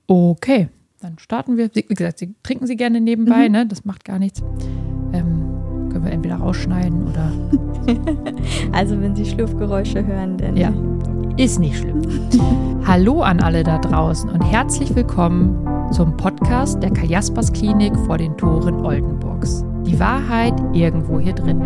Okay, dann starten wir. Wie gesagt, trinken Sie gerne nebenbei, ne? Das macht gar nichts. Können wir entweder rausschneiden oder... Also wenn Sie Schlürfgeräusche hören, dann... Ja, ist nicht schlimm. Hallo an alle da draußen und herzlich willkommen zum Podcast der Karl Jaspers Klinik vor den Toren Oldenburgs. Die Wahrheit irgendwo hier drin.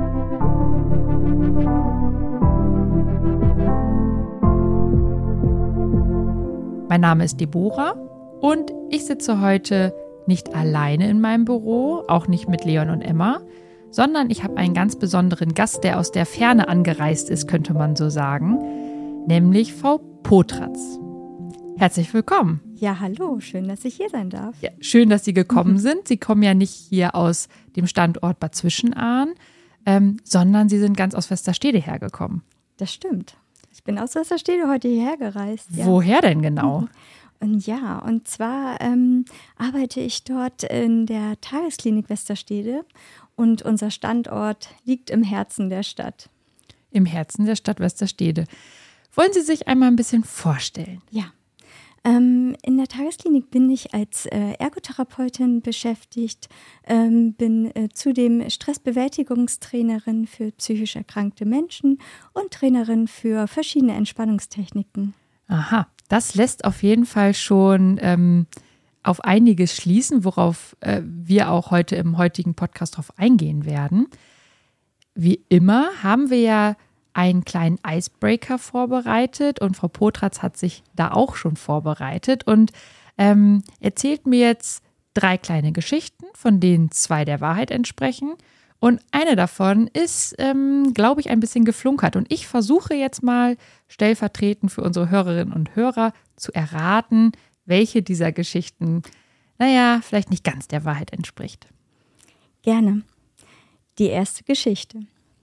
Mein Name ist Deborah und ich sitze heute nicht alleine in meinem Büro, auch nicht mit Leon und Emma, sondern ich habe einen ganz besonderen Gast, der aus der Ferne angereist ist, könnte man so sagen, nämlich Frau Potratz. Herzlich willkommen. Ja, hallo, schön, dass ich hier sein darf. Ja, schön, dass Sie gekommen sind. Sie kommen ja nicht hier aus dem Standort Bad Zwischenahn, sondern Sie sind ganz aus Westerstede hergekommen. Das stimmt. Ich bin aus Westerstede heute hierher gereist. Ja. Woher denn genau? Und zwar arbeite ich dort in der Tagesklinik Westerstede und unser Standort liegt im Herzen der Stadt. Im Herzen der Stadt Westerstede. Wollen Sie sich einmal ein bisschen vorstellen? Ja. In der Tagesklinik bin ich als Ergotherapeutin beschäftigt, bin zudem Stressbewältigungstrainerin für psychisch erkrankte Menschen und Trainerin für verschiedene Entspannungstechniken. Aha, das lässt auf jeden Fall schon auf einiges schließen, worauf wir auch heute im heutigen Podcast drauf eingehen werden. Wie immer haben wir ja einen kleinen Icebreaker vorbereitet und Frau Potratz hat sich da auch schon vorbereitet und erzählt mir jetzt 3 kleine Geschichten, von denen 2 der Wahrheit entsprechen und eine davon ist, glaube ich, ein bisschen geflunkert und ich versuche jetzt mal stellvertretend für unsere Hörerinnen und Hörer zu erraten, welche dieser Geschichten, vielleicht nicht ganz der Wahrheit entspricht. Gerne. Die erste Geschichte.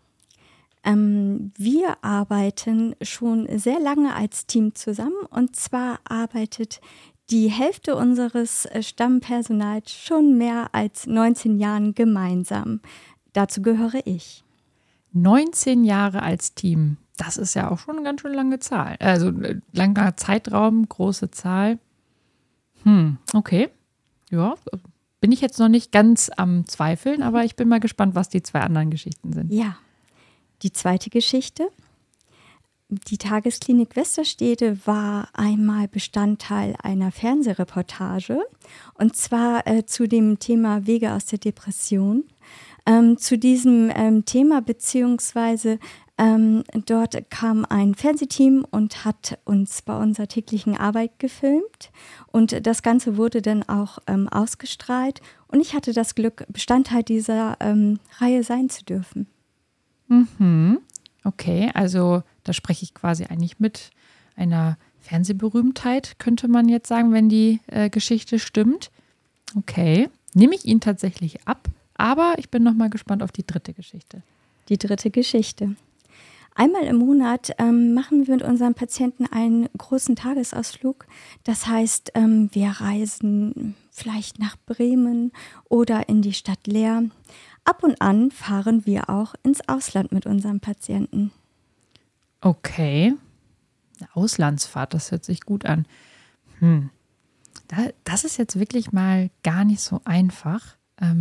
Wir arbeiten schon sehr lange als Team zusammen und zwar arbeitet die Hälfte unseres Stammpersonals schon mehr als 19 Jahren gemeinsam. Dazu gehöre ich. 19 Jahre als Team, das ist ja auch schon eine ganz schön lange Zahl. Also langer Zeitraum, große Zahl. Okay. Ja, bin ich jetzt noch nicht ganz am Zweifeln, aber ich bin mal gespannt, was die 2 anderen Geschichten sind. Ja. Die zweite Geschichte. Die Tagesklinik Westerstede war einmal Bestandteil einer Fernsehreportage und zwar zu dem Thema Wege aus der Depression. Zu diesem Thema beziehungsweise dort kam ein Fernsehteam und hat uns bei unserer täglichen Arbeit gefilmt und das Ganze wurde dann auch ausgestrahlt und ich hatte das Glück, Bestandteil dieser Reihe sein zu dürfen. Okay, also da spreche ich quasi eigentlich mit einer Fernsehberühmtheit, könnte man jetzt sagen, wenn die Geschichte stimmt. Okay, nehme ich Ihnen tatsächlich ab, aber ich bin nochmal gespannt auf die 3. Geschichte. Die 3. Geschichte. Einmal im Monat machen wir mit unseren Patienten einen großen Tagesausflug. Das heißt, wir reisen vielleicht nach Bremen oder in die Stadt Leer. Ab und an fahren wir auch ins Ausland mit unseren Patienten. Okay, eine Auslandsfahrt, das hört sich gut an. Das ist jetzt wirklich mal gar nicht so einfach.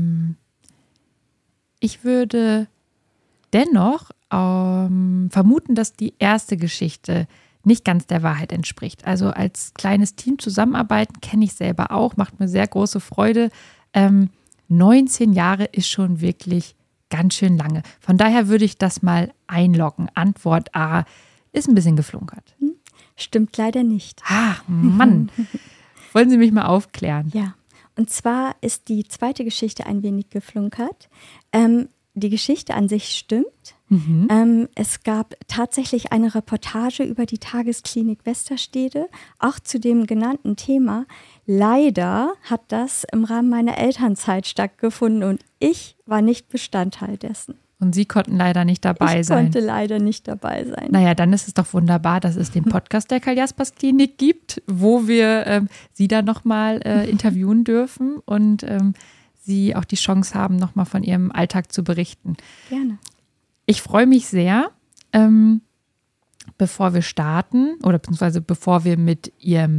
Ich würde dennoch vermuten, dass die erste Geschichte nicht ganz der Wahrheit entspricht. Also als kleines Team zusammenarbeiten kenne ich selber auch, macht mir sehr große Freude. 19 Jahre ist schon wirklich ganz schön lange. Von daher würde ich das mal einloggen. Antwort A ist ein bisschen geflunkert. Stimmt leider nicht. Ach, Mann. Wollen Sie mich mal aufklären? Ja, und zwar ist die zweite Geschichte ein wenig geflunkert. Die Geschichte an sich stimmt. Es gab tatsächlich eine Reportage über die Tagesklinik Westerstede, auch zu dem genannten Thema. Leider hat das im Rahmen meiner Elternzeit stattgefunden und ich war nicht Bestandteil dessen. Und Sie konnten leider nicht dabei sein. Ich konnte leider nicht dabei sein. Naja, dann ist es doch wunderbar, dass es den Podcast der Karl Jaspers Klinik gibt, wo wir Sie dann nochmal interviewen dürfen und Sie auch die Chance haben, nochmal von Ihrem Alltag zu berichten. Gerne. Ich freue mich sehr, bevor wir starten oder beziehungsweise bevor wir mit Ihrem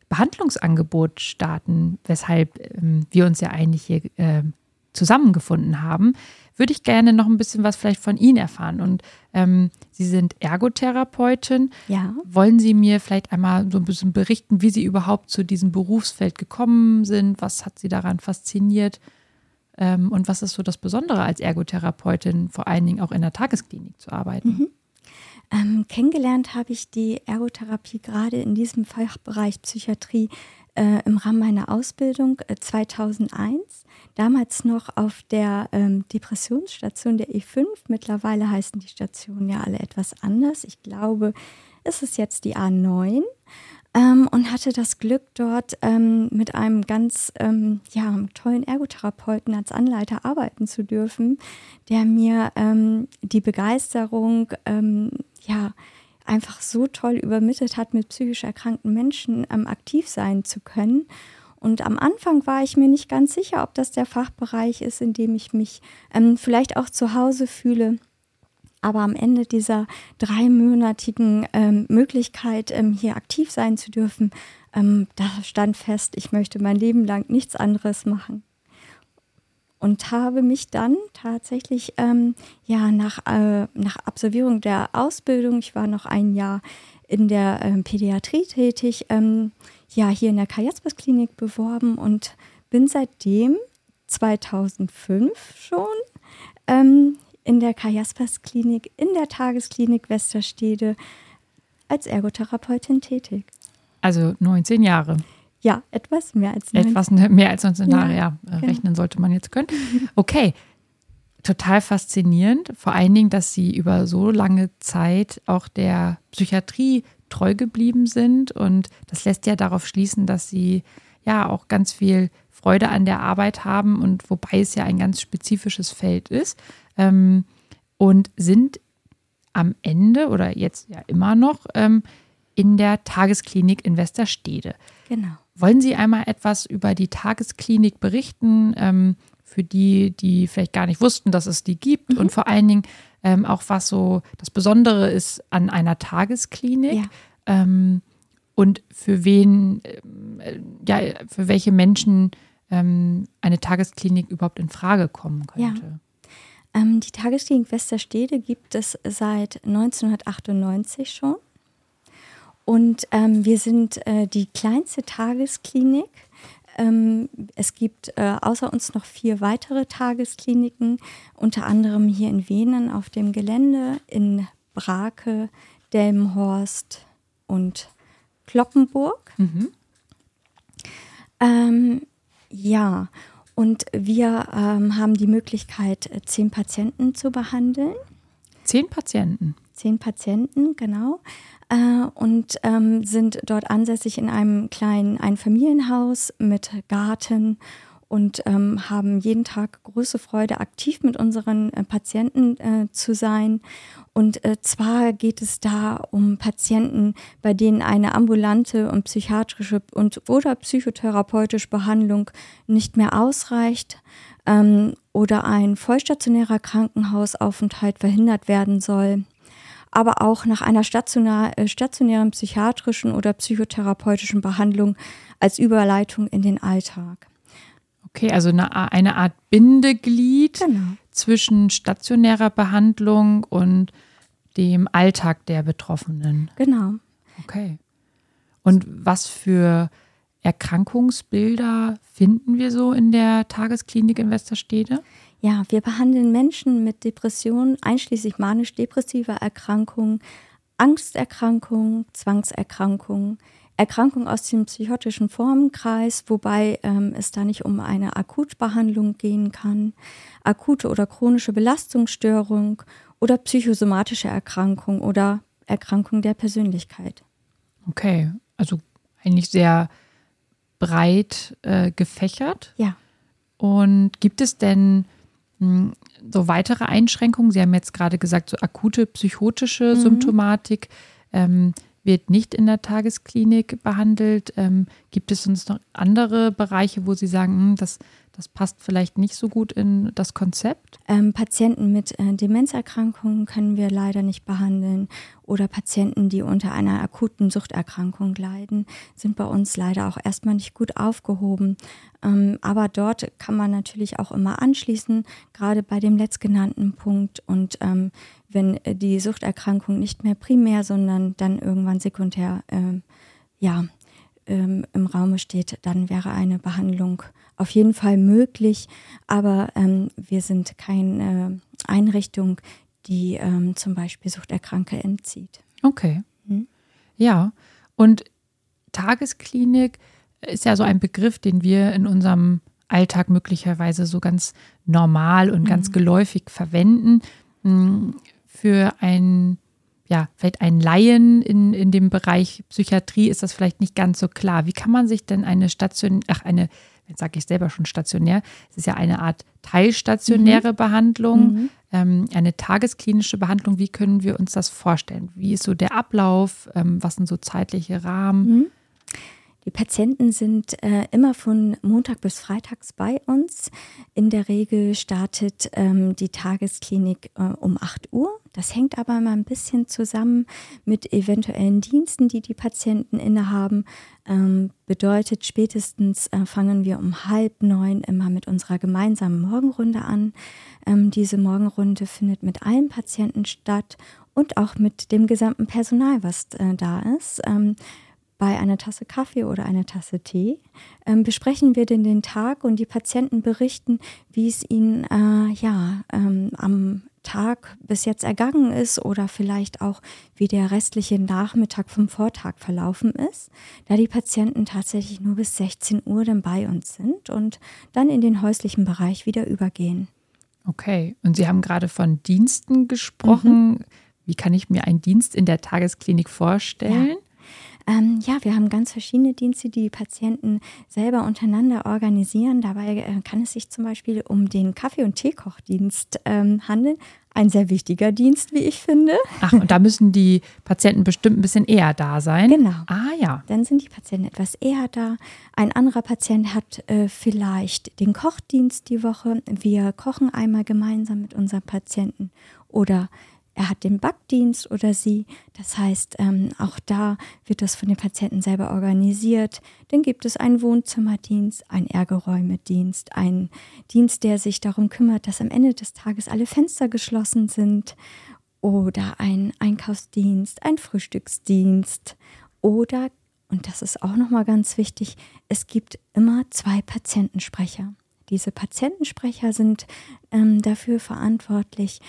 Behandlungsangebot starten, weshalb wir uns ja eigentlich hier zusammengefunden haben, würde ich gerne noch ein bisschen was vielleicht von Ihnen erfahren. Und Sie sind Ergotherapeutin. Ja. Wollen Sie mir vielleicht einmal so ein bisschen berichten, wie Sie überhaupt zu diesem Berufsfeld gekommen sind? Was hat Sie daran fasziniert? Und was ist so das Besondere als Ergotherapeutin, vor allen Dingen auch in der Tagesklinik zu arbeiten? Kennengelernt habe ich die Ergotherapie gerade in diesem Fachbereich Psychiatrie im Rahmen meiner Ausbildung 2001. Damals noch auf der Depressionsstation der E5. Mittlerweile heißen die Stationen ja alle etwas anders. Ich glaube, es ist jetzt die A9. Und hatte das Glück, dort mit einem ganz tollen Ergotherapeuten als Anleiter arbeiten zu dürfen, der mir die Begeisterung einfach so toll übermittelt hat, mit psychisch erkrankten Menschen aktiv sein zu können. Und am Anfang war ich mir nicht ganz sicher, ob das der Fachbereich ist, in dem ich mich vielleicht auch zu Hause fühle. Aber am Ende dieser 3-monatigen Möglichkeit, hier aktiv sein zu dürfen, da stand fest, ich möchte mein Leben lang nichts anderes machen. Und habe mich dann tatsächlich nach Absolvierung der Ausbildung, ich war noch ein Jahr in der Pädiatrie tätig, hier in der Karl-Jaspers-Klinik beworben und bin seitdem 2005 schon in der Karl-Jaspers-Klinik, in der Tagesklinik Westerstede als Ergotherapeutin tätig. Also 19 Jahre. Ja, etwas mehr als 19. Etwas mehr als 19 Jahre, ja. Genau. Rechnen sollte man jetzt können. Okay, total faszinierend. Vor allen Dingen, dass Sie über so lange Zeit auch der Psychiatrie treu geblieben sind. Und das lässt ja darauf schließen, dass Sie ja auch ganz viel Freude an der Arbeit haben und wobei es ja ein ganz spezifisches Feld ist. Und sind am Ende oder jetzt ja immer noch in der Tagesklinik in Westerstede. Genau. Wollen Sie einmal etwas über die Tagesklinik berichten, für die vielleicht gar nicht wussten, dass es die gibt und vor allen Dingen auch was so das Besondere ist an einer Tagesklinik und für wen, für welche Menschen eine Tagesklinik überhaupt in Frage kommen könnte? Ja. Die Tagesklinik Westerstede gibt es seit 1998 schon. Und wir sind die kleinste Tagesklinik. Es gibt außer uns noch 4 weitere Tageskliniken, unter anderem hier in Venen auf dem Gelände, in Brake, Delmenhorst und Cloppenburg. Und wir haben die Möglichkeit, 10 Patienten zu behandeln. 10 Patienten? 10 Patienten, genau. Und sind dort ansässig in einem kleinen Einfamilienhaus mit Garten und haben jeden Tag große Freude, aktiv mit unseren Patienten zu sein. Und zwar geht es da um Patienten, bei denen eine ambulante und psychiatrische oder psychotherapeutische Behandlung nicht mehr ausreicht oder ein vollstationärer Krankenhausaufenthalt verhindert werden soll. Aber auch nach einer stationären psychiatrischen oder psychotherapeutischen Behandlung als Überleitung in den Alltag. Okay, also eine Art Bindeglied zwischen stationärer Behandlung und dem Alltag der Betroffenen. Genau. Okay. Und was für Erkrankungsbilder finden wir so in der Tagesklinik in Westerstede? Ja, wir behandeln Menschen mit Depressionen, einschließlich manisch-depressiver Erkrankungen, Angsterkrankungen, Zwangserkrankungen, Erkrankungen aus dem psychotischen Formenkreis, wobei es da nicht um eine Akutbehandlung gehen kann, akute oder chronische Belastungsstörung oder psychosomatische Erkrankung oder Erkrankung der Persönlichkeit. Okay, also eigentlich sehr breit gefächert. Ja. Und gibt es denn so weitere Einschränkungen? Sie haben jetzt gerade gesagt, so akute psychotische Symptomatik. wird nicht in der Tagesklinik behandelt. Gibt es sonst noch andere Bereiche, wo Sie sagen, das passt vielleicht nicht so gut in das Konzept? Patienten mit Demenzerkrankungen können wir leider nicht behandeln oder Patienten, die unter einer akuten Suchterkrankung leiden, sind bei uns leider auch erstmal nicht gut aufgehoben. Aber dort kann man natürlich auch immer anschließen, gerade bei dem letztgenannten Punkt. Und wenn die Suchterkrankung nicht mehr primär, sondern dann irgendwann sekundär im Raume steht, dann wäre eine Behandlung auf jeden Fall möglich. Aber wir sind keine Einrichtung, die zum Beispiel Suchterkrankte entzieht. Okay. Ja, und Tagesklinik ist ja so ein Begriff, den wir in unserem Alltag möglicherweise so ganz normal und ganz geläufig verwenden. Für vielleicht einen Laien in dem Bereich Psychiatrie ist das vielleicht nicht ganz so klar. Wie kann man sich denn jetzt sage ich selber schon stationär, es ist ja eine Art teilstationäre Behandlung, eine tagesklinische Behandlung. Wie können wir uns das vorstellen? Wie ist so der Ablauf? Was sind so zeitliche Rahmen? Die Patienten sind immer von Montag bis Freitags bei uns. In der Regel startet die Tagesklinik um 8 Uhr. Das hängt aber immer ein bisschen zusammen mit eventuellen Diensten, die die Patienten innehaben. Bedeutet, spätestens fangen wir um 8:30 immer mit unserer gemeinsamen Morgenrunde an. Diese Morgenrunde findet mit allen Patienten statt und auch mit dem gesamten Personal, was da ist. Bei einer Tasse Kaffee oder einer Tasse Tee besprechen wir den Tag und die Patienten berichten, wie es ihnen am Tag bis jetzt ergangen ist oder vielleicht auch, wie der restliche Nachmittag vom Vortag verlaufen ist, da die Patienten tatsächlich nur bis 16 Uhr dann bei uns sind und dann in den häuslichen Bereich wieder übergehen. Okay, und Sie haben gerade von Diensten gesprochen. Wie kann ich mir einen Dienst in der Tagesklinik vorstellen? Wir haben ganz verschiedene Dienste, die Patienten selber untereinander organisieren. Dabei kann es sich zum Beispiel um den Kaffee- und Teekochdienst handeln. Ein sehr wichtiger Dienst, wie ich finde. Ach, und da müssen die Patienten bestimmt ein bisschen eher da sein? Genau. Ah ja. Dann sind die Patienten etwas eher da. Ein anderer Patient hat vielleicht den Kochdienst die Woche. Wir kochen einmal gemeinsam mit unserem Patienten oder er hat den Backdienst oder sie. Das heißt, auch da wird das von den Patienten selber organisiert. Dann gibt es einen Wohnzimmerdienst, einen Ärgeräumedienst, einen Dienst, der sich darum kümmert, dass am Ende des Tages alle Fenster geschlossen sind. Oder ein Einkaufsdienst, ein Frühstücksdienst. Oder, und das ist auch nochmal ganz wichtig, es gibt immer 2 Patientensprecher. Diese Patientensprecher sind dafür verantwortlich,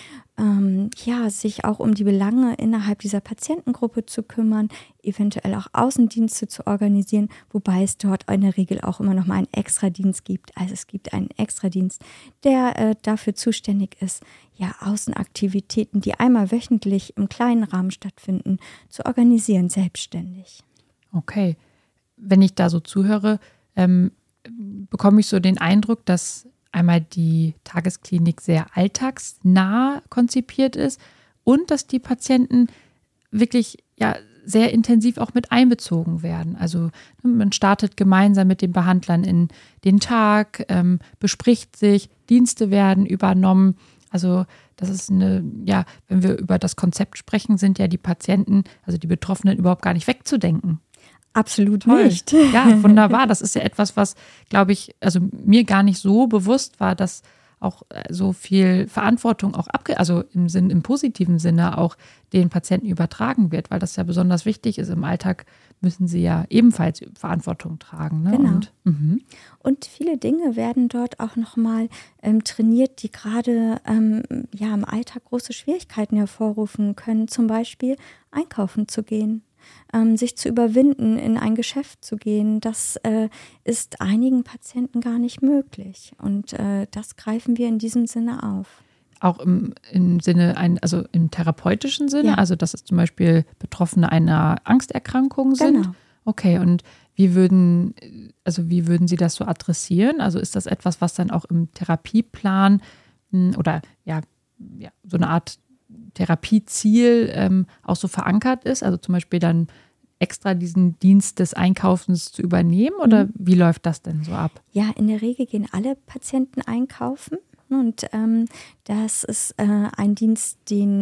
sich auch um die Belange innerhalb dieser Patientengruppe zu kümmern, eventuell auch Außendienste zu organisieren, wobei es dort in der Regel auch immer noch mal einen Extradienst gibt. Also es gibt einen Extradienst, der dafür zuständig ist, Außenaktivitäten, die einmal wöchentlich im kleinen Rahmen stattfinden, zu organisieren, selbstständig. Okay, wenn ich da so zuhöre, bekomme ich so den Eindruck, dass einmal die Tagesklinik sehr alltagsnah konzipiert ist und dass die Patienten wirklich sehr intensiv auch mit einbezogen werden. Also man startet gemeinsam mit den Behandlern in den Tag, bespricht sich, Dienste werden übernommen. Also das ist wenn wir über das Konzept sprechen, sind ja die Patienten, also die Betroffenen überhaupt gar nicht wegzudenken. Absolut Toll. nicht. Ja, wunderbar. Das ist ja etwas, was, glaube ich, also mir gar nicht so bewusst war, dass auch so viel Verantwortung auch also im positiven Sinne auch den Patienten übertragen wird, weil das ja besonders wichtig ist. Im Alltag müssen sie ja ebenfalls Verantwortung tragen. Ne? Genau. Und viele Dinge werden dort auch nochmal trainiert, die gerade im Alltag große Schwierigkeiten hervorrufen können. Zum Beispiel einkaufen zu gehen. Sich zu überwinden, in ein Geschäft zu gehen, das ist einigen Patienten gar nicht möglich. Und das greifen wir in diesem Sinne auf. Auch im Sinne, also im therapeutischen Sinne, Ja. Also dass es zum Beispiel Betroffene einer Angsterkrankung sind. Genau. Okay, und wie würden Sie das so adressieren? Also ist das etwas, was dann auch im Therapieplan oder so eine Art Therapieziel auch so verankert ist? Also zum Beispiel dann extra diesen Dienst des Einkaufens zu übernehmen oder wie läuft das denn so ab? Ja, in der Regel gehen alle Patienten einkaufen und das ist ein Dienst, den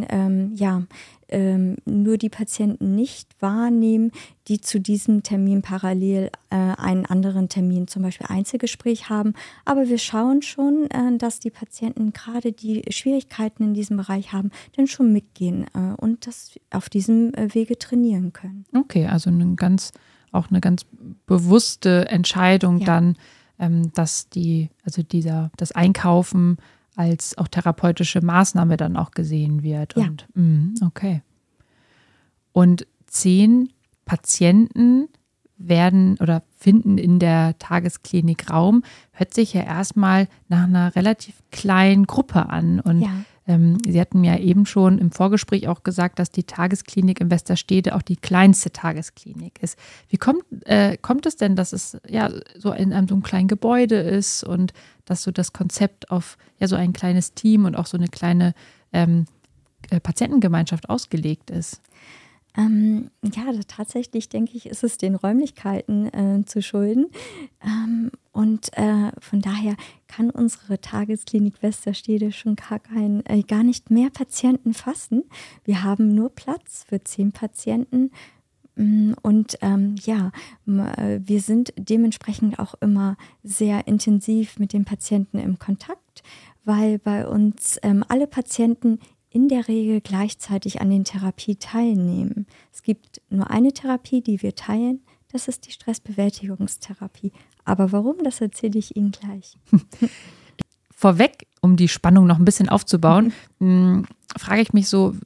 nur die Patienten nicht wahrnehmen, die zu diesem Termin parallel einen anderen Termin, zum Beispiel Einzelgespräch haben. Aber wir schauen schon, dass die Patienten gerade die Schwierigkeiten in diesem Bereich haben, dann schon mitgehen und das auf diesem Wege trainieren können. Okay, also eine ganz bewusste Entscheidung dann, dass das Einkaufen als auch therapeutische Maßnahme dann auch gesehen wird. Ja. Und, okay. Und 10 Patienten werden oder finden in der Tagesklinik Raum, hört sich ja erstmal nach einer relativ kleinen Gruppe an. Und Sie hatten ja eben schon im Vorgespräch auch gesagt, dass die Tagesklinik in Westerstede auch die kleinste Tagesklinik ist. Wie kommt es denn, dass es so in so einem kleinen Gebäude ist und dass so das Konzept auf so ein kleines Team und auch so eine kleine Patientengemeinschaft ausgelegt ist? Tatsächlich denke ich, ist es den Räumlichkeiten zu schulden. Und von daher kann unsere Tagesklinik Westerstede schon gar nicht mehr Patienten fassen. Wir haben nur Platz für 10 Patienten. Und wir sind dementsprechend auch immer sehr intensiv mit den Patienten im Kontakt, weil bei uns alle Patienten in der Regel gleichzeitig an den Therapien teilnehmen. Es gibt nur eine Therapie, die wir teilen, das ist die Stressbewältigungstherapie. Aber warum, das erzähle ich Ihnen gleich. Vorweg, um die Spannung noch ein bisschen aufzubauen, frage ich mich so,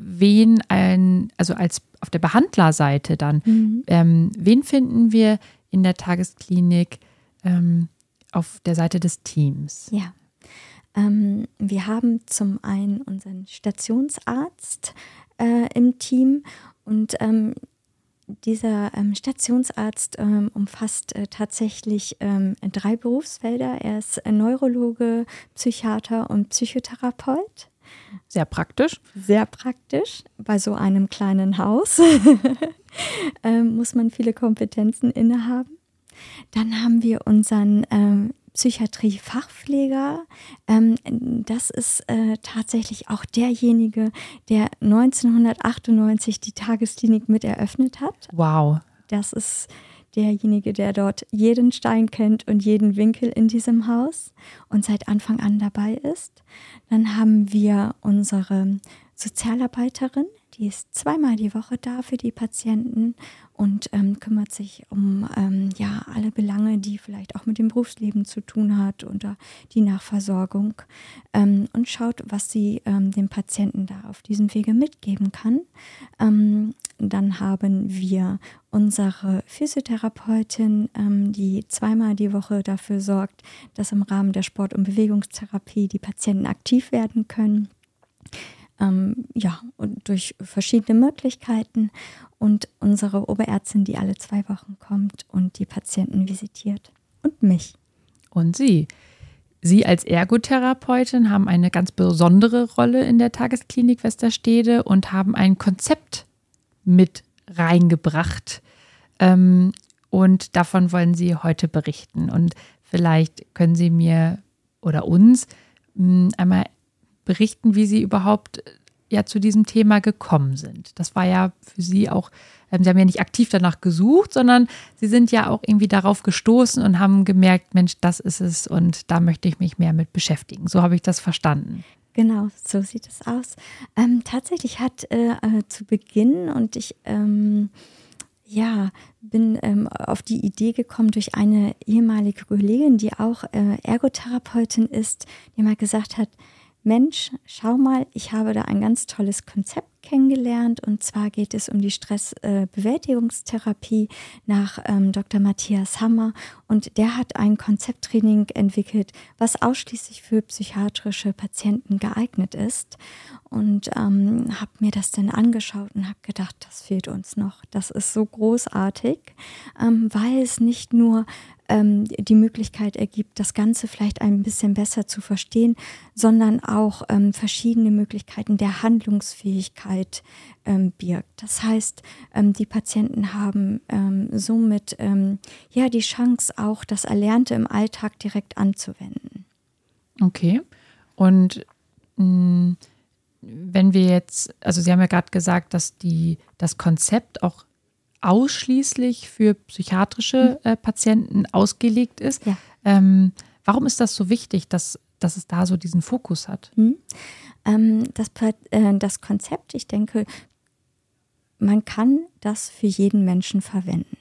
als auf der Behandlerseite dann, wen finden wir in der Tagesklinik auf der Seite des Teams? Ja. Wir haben zum einen unseren Stationsarzt im Team und dieser Stationsarzt umfasst tatsächlich 3 Berufsfelder. Er ist Neurologe, Psychiater und Psychotherapeut. Sehr praktisch. Sehr praktisch. Bei so einem kleinen Haus muss man viele Kompetenzen innehaben. Dann haben wir unseren Psychiatrie-Fachpfleger. Das ist tatsächlich auch derjenige, der 1998 die Tagesklinik mit eröffnet hat. Wow. Das ist derjenige, der dort jeden Stein kennt und jeden Winkel in diesem Haus und seit Anfang an dabei ist. Dann haben wir unsere Sozialarbeiterin, die ist 2-mal die Woche da für die Patienten und kümmert sich um alle Belange, die vielleicht auch mit dem Berufsleben zu tun hat oder die Nachversorgung und schaut, was sie dem Patienten da auf diesem Wege mitgeben kann. Dann haben wir unsere Physiotherapeutin, die 2-mal die Woche dafür sorgt, dass im Rahmen der Sport- und Bewegungstherapie die Patienten aktiv werden können. Und durch verschiedene Möglichkeiten und unsere Oberärztin, die alle 2 Wochen kommt und die Patienten visitiert und mich. Und Sie. Sie als Ergotherapeutin haben eine ganz besondere Rolle in der Tagesklinik Westerstede und haben ein Konzept mit reingebracht. Und davon wollen Sie heute berichten. Und vielleicht können Sie mir oder uns einmal berichten, wie Sie überhaupt zu diesem Thema gekommen sind. Das war ja für Sie auch, Sie haben ja nicht aktiv danach gesucht, sondern Sie sind ja auch irgendwie darauf gestoßen und haben gemerkt, Mensch, das ist es und da möchte ich mich mehr mit beschäftigen. So habe ich das verstanden. Genau, so sieht es aus. Tatsächlich hat zu Beginn und ich bin auf die Idee gekommen durch eine ehemalige Kollegin, die auch Ergotherapeutin ist, die mal gesagt hat, Mensch, schau mal, ich habe da ein ganz tolles Konzept kennengelernt und zwar geht es um die Stressbewältigungstherapie nach Dr. Matthias Hammer und der hat ein Konzepttraining entwickelt, was ausschließlich für psychiatrische Patienten geeignet ist und habe mir das dann angeschaut und habe gedacht, das fehlt uns noch, das ist so großartig, weil es nicht nur die Möglichkeit ergibt, das Ganze vielleicht ein bisschen besser zu verstehen, sondern auch verschiedene Möglichkeiten der Handlungsfähigkeit birgt. Das heißt, die Patienten haben somit die Chance, auch das Erlernte im Alltag direkt anzuwenden. Okay. Und wenn wir jetzt, also Sie haben ja gerade gesagt, dass das Konzept auch ausschließlich für psychiatrische Patienten ausgelegt ist. Ja. Warum ist das so wichtig, dass es da so diesen Fokus hat? Das Konzept, ich denke, man kann das für jeden Menschen verwenden.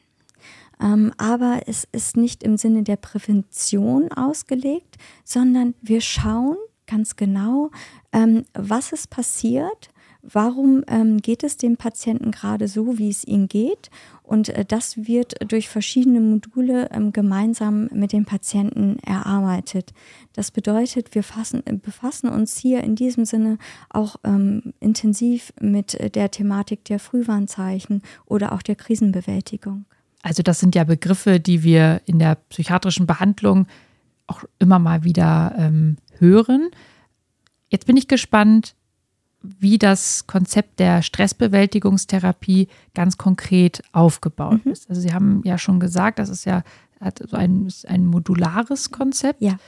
Aber es ist nicht im Sinne der Prävention ausgelegt, sondern wir schauen ganz genau, was ist passiert, warum geht es dem Patienten gerade so, wie es ihm geht. Und das wird durch verschiedene Module gemeinsam mit dem Patienten erarbeitet. Das bedeutet, wir befassen uns hier in diesem Sinne auch intensiv mit der Thematik der Frühwarnzeichen oder auch der Krisenbewältigung. Also das sind ja Begriffe, die wir in der psychiatrischen Behandlung auch immer mal wieder hören. Jetzt bin ich gespannt, wie das Konzept der Stressbewältigungstherapie ganz konkret aufgebaut ist. Also Sie haben ja schon gesagt, das ist ja so ein modulares Konzept. Ja.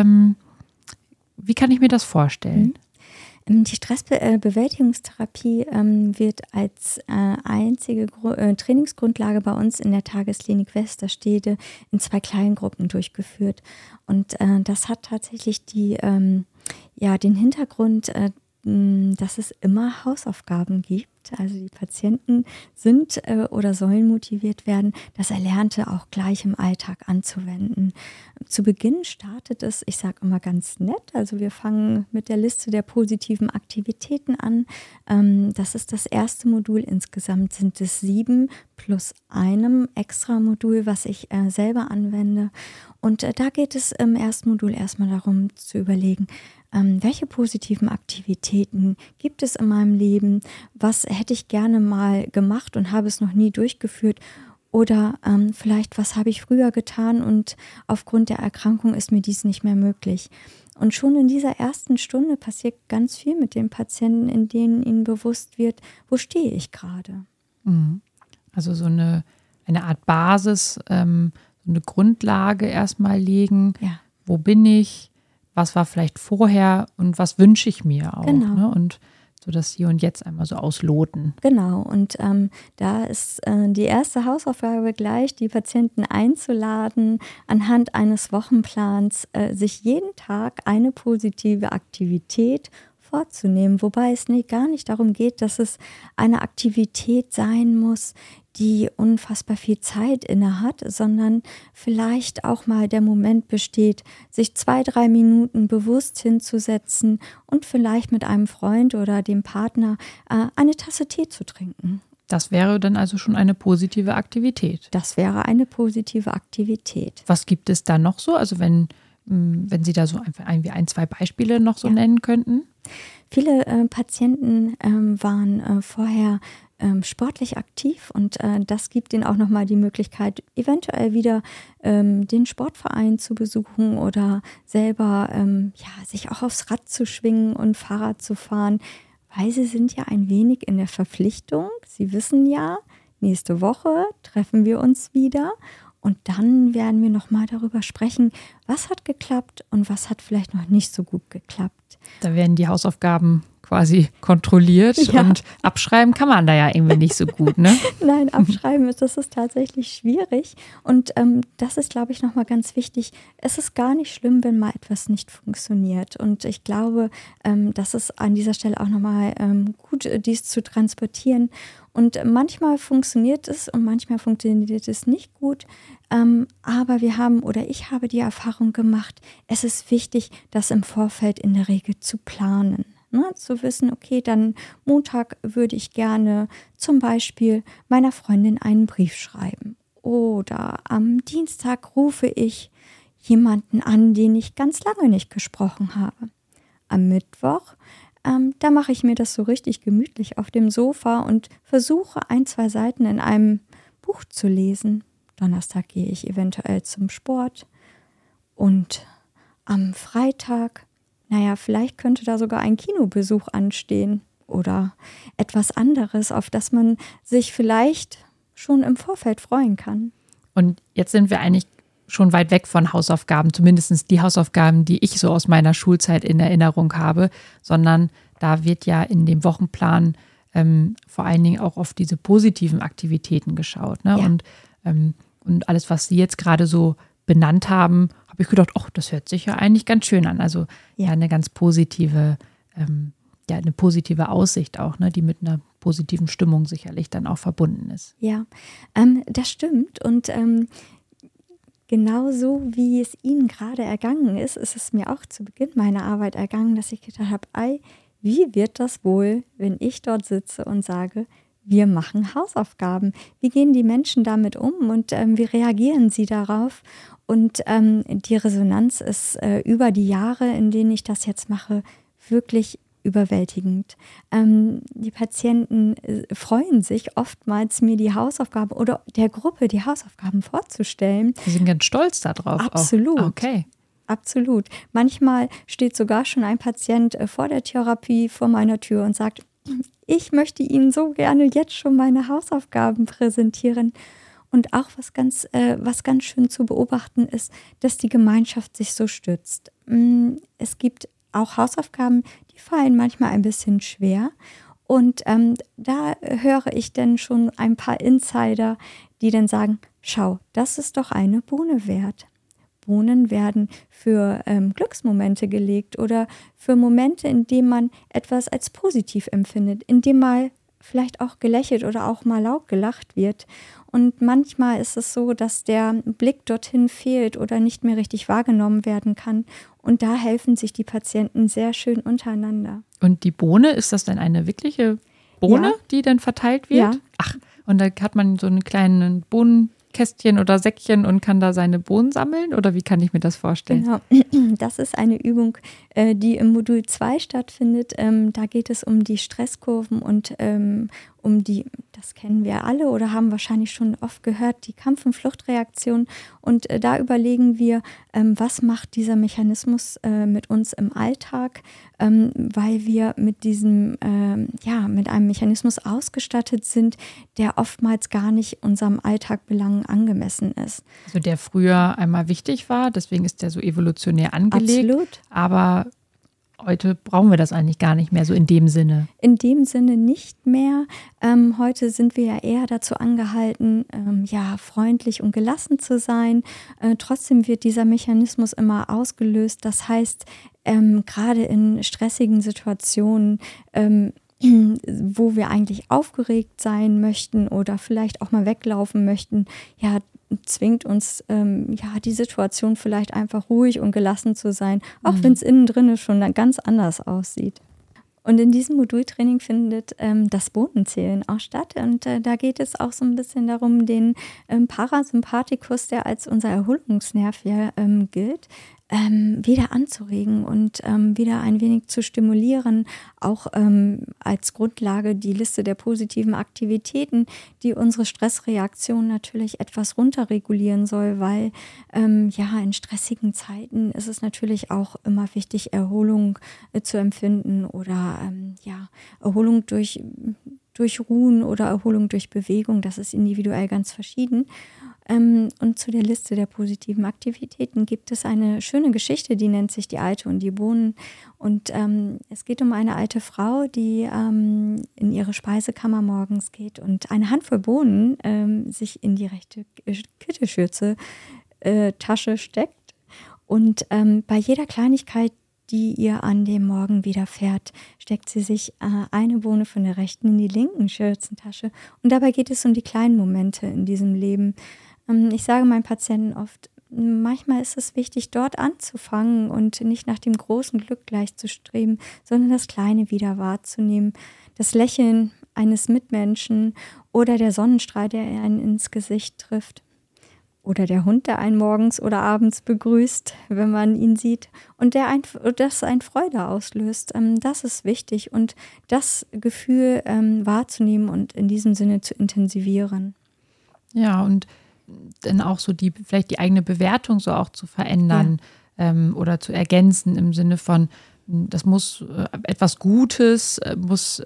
Wie kann ich mir das vorstellen? Die Stressbewältigungstherapie wird als einzige Trainingsgrundlage bei uns in der Tagesklinik Westerstede in 2 Kleingruppen durchgeführt. Und das hat tatsächlich den Hintergrund, dass es immer Hausaufgaben gibt. Also die Patienten sind oder sollen motiviert werden, das Erlernte auch gleich im Alltag anzuwenden. Zu Beginn startet es, ich sage immer ganz nett, also wir fangen mit der Liste der positiven Aktivitäten an. Das ist das erste Modul. Insgesamt sind es 7 plus einem extra Modul, was ich selber anwende. Und da geht es im ersten Modul erstmal darum zu überlegen, welche positiven Aktivitäten gibt es in meinem Leben? Was hätte ich gerne mal gemacht und habe es noch nie durchgeführt? Oder vielleicht, was habe ich früher getan und aufgrund der Erkrankung ist mir dies nicht mehr möglich? Und schon in dieser ersten Stunde passiert ganz viel mit den Patienten, in denen ihnen bewusst wird, wo stehe ich gerade? Also so eine Art Basis, so eine Grundlage erstmal legen. Ja. Wo bin ich? Was war vielleicht vorher und was wünsche ich mir auch? Genau. Ne? Und so das Hier und Jetzt einmal so ausloten. Genau, und da ist die erste Hausaufgabe gleich, die Patienten einzuladen, anhand eines Wochenplans sich jeden Tag eine positive Aktivität vorzunehmen. Wobei es gar nicht darum geht, dass es eine Aktivität sein muss, die unfassbar viel Zeit inne hat, sondern vielleicht auch mal der Moment besteht, sich 2-3 Minuten bewusst hinzusetzen und vielleicht mit einem Freund oder dem Partner eine Tasse Tee zu trinken. Das wäre dann also schon eine positive Aktivität. Das wäre eine positive Aktivität. Was gibt es da noch so? Also wenn Sie da so einfach irgendwie 1-2 Beispiele noch so nennen könnten? Viele Patienten waren vorher sportlich aktiv und das gibt ihnen auch nochmal die Möglichkeit, eventuell wieder den Sportverein zu besuchen oder selber sich auch aufs Rad zu schwingen und Fahrrad zu fahren, weil sie sind ja ein wenig in der Verpflichtung. Sie wissen ja, nächste Woche treffen wir uns wieder und dann werden wir nochmal darüber sprechen, was hat geklappt und was hat vielleicht noch nicht so gut geklappt. Da werden die Hausaufgaben quasi kontrolliert und abschreiben kann man da ja irgendwie nicht so gut, ne? Nein, abschreiben das ist tatsächlich schwierig und das ist, glaube ich, nochmal ganz wichtig. Es ist gar nicht schlimm, wenn mal etwas nicht funktioniert und ich glaube, das ist an dieser Stelle auch nochmal gut, dies zu transportieren und manchmal funktioniert es und manchmal funktioniert es nicht gut, aber ich habe die Erfahrung gemacht, es ist wichtig, das im Vorfeld in der Regel zu planen. Zu wissen, okay, dann Montag würde ich gerne zum Beispiel meiner Freundin einen Brief schreiben. Oder am Dienstag rufe ich jemanden an, den ich ganz lange nicht gesprochen habe. Am Mittwoch, da mache ich mir das so richtig gemütlich auf dem Sofa und versuche 1-2 Seiten in einem Buch zu lesen. Donnerstag gehe ich eventuell zum Sport und am Freitag, vielleicht könnte da sogar ein Kinobesuch anstehen oder etwas anderes, auf das man sich vielleicht schon im Vorfeld freuen kann. Und jetzt sind wir eigentlich schon weit weg von Hausaufgaben, zumindest die Hausaufgaben, die ich so aus meiner Schulzeit in Erinnerung habe, sondern da wird ja in dem Wochenplan vor allen Dingen auch auf diese positiven Aktivitäten geschaut. Ne? Ja. Und alles, was Sie jetzt gerade so benannt haben, habe ich gedacht, das hört sich ja eigentlich ganz schön an. Also ja, eine ganz positive, eine positive Aussicht auch, ne, die mit einer positiven Stimmung sicherlich dann auch verbunden ist. Ja, das stimmt. Und genauso wie es Ihnen gerade ergangen ist, ist es mir auch zu Beginn meiner Arbeit ergangen, dass ich gedacht habe, wie wird das wohl, wenn ich dort sitze und sage, wir machen Hausaufgaben? Wie gehen die Menschen damit um und wie reagieren sie darauf? Und die Resonanz ist über die Jahre, in denen ich das jetzt mache, wirklich überwältigend. Die Patienten freuen sich oftmals, mir die Hausaufgaben oder der Gruppe die Hausaufgaben vorzustellen. Sie sind ganz stolz darauf. Absolut. Auch. Okay. Absolut. Manchmal steht sogar schon ein Patient vor der Therapie vor meiner Tür und sagt, ich möchte Ihnen so gerne jetzt schon meine Hausaufgaben präsentieren. Und auch was ganz schön zu beobachten ist, dass die Gemeinschaft sich so stützt. Es gibt auch Hausaufgaben, die fallen manchmal ein bisschen schwer. Und da höre ich dann schon ein paar Insider, die dann sagen, schau, das ist doch eine Bohne wert. Bohnen werden für Glücksmomente gelegt oder für Momente, in denen man etwas als positiv empfindet, in dem mal vielleicht auch gelächelt oder auch mal laut gelacht wird. Und manchmal ist es so, dass der Blick dorthin fehlt oder nicht mehr richtig wahrgenommen werden kann. Und da helfen sich die Patienten sehr schön untereinander. Und die Bohne, ist das dann eine wirkliche Bohne, die dann verteilt wird? Ja. Ach, und da hat man so einen kleinen Bohnenkästchen oder Säckchen und kann da seine Bohnen sammeln? Oder wie kann ich mir das vorstellen? Genau, das ist eine Übung, die im Modul 2 stattfindet. Da geht es um die Stresskurven und um die, das kennen wir alle oder haben wahrscheinlich schon oft gehört, die Kampf- und Fluchtreaktion. Und da überlegen wir, was macht dieser Mechanismus mit uns im Alltag, weil wir mit mit einem Mechanismus ausgestattet sind, der oftmals gar nicht unserem Alltagbelangen angemessen ist. Also der früher einmal wichtig war, deswegen ist der so evolutionär angelegt. Absolut. Aber heute brauchen wir das eigentlich gar nicht mehr so in dem Sinne. In dem Sinne nicht mehr. Heute sind wir ja eher dazu angehalten, freundlich und gelassen zu sein. Trotzdem wird dieser Mechanismus immer ausgelöst. Das heißt, gerade in stressigen Situationen, wo wir eigentlich aufgeregt sein möchten oder vielleicht auch mal weglaufen möchten, zwingt uns die Situation vielleicht einfach ruhig und gelassen zu sein, auch wenn es innen drin schon dann ganz anders aussieht. Und in diesem Modultraining findet das Bohnenzählen auch statt. Und da geht es auch so ein bisschen darum, den Parasympathikus, der als unser Erholungsnerv gilt, wieder anzuregen und wieder ein wenig zu stimulieren, auch als Grundlage die Liste der positiven Aktivitäten, die unsere Stressreaktion natürlich etwas runterregulieren soll, weil in stressigen Zeiten ist es natürlich auch immer wichtig, Erholung zu empfinden oder Erholung durch Ruhen oder Erholung durch Bewegung, das ist individuell ganz verschieden. Und zu der Liste der positiven Aktivitäten gibt es eine schöne Geschichte, die nennt sich Die Alte und die Bohnen. Und es geht um eine alte Frau, die in ihre Speisekammer morgens geht und eine Handvoll Bohnen sich in die rechte Kittelschürze Tasche steckt. Und bei jeder Kleinigkeit, die ihr an dem Morgen widerfährt, steckt sie sich eine Bohne von der rechten in die linken Schürzentasche. Und dabei geht es um die kleinen Momente in diesem Leben. Ich sage meinen Patienten oft, manchmal ist es wichtig, dort anzufangen und nicht nach dem großen Glück gleich zu streben, sondern das Kleine wieder wahrzunehmen. Das Lächeln eines Mitmenschen oder der Sonnenstrahl, der einen ins Gesicht trifft. Oder der Hund, der einen morgens oder abends begrüßt, wenn man ihn sieht und das ein Freude auslöst. Das ist wichtig und das Gefühl wahrzunehmen und in diesem Sinne zu intensivieren. Ja, und dann auch so vielleicht die eigene Bewertung so auch zu verändern oder zu ergänzen im Sinne von, das muss etwas Gutes muss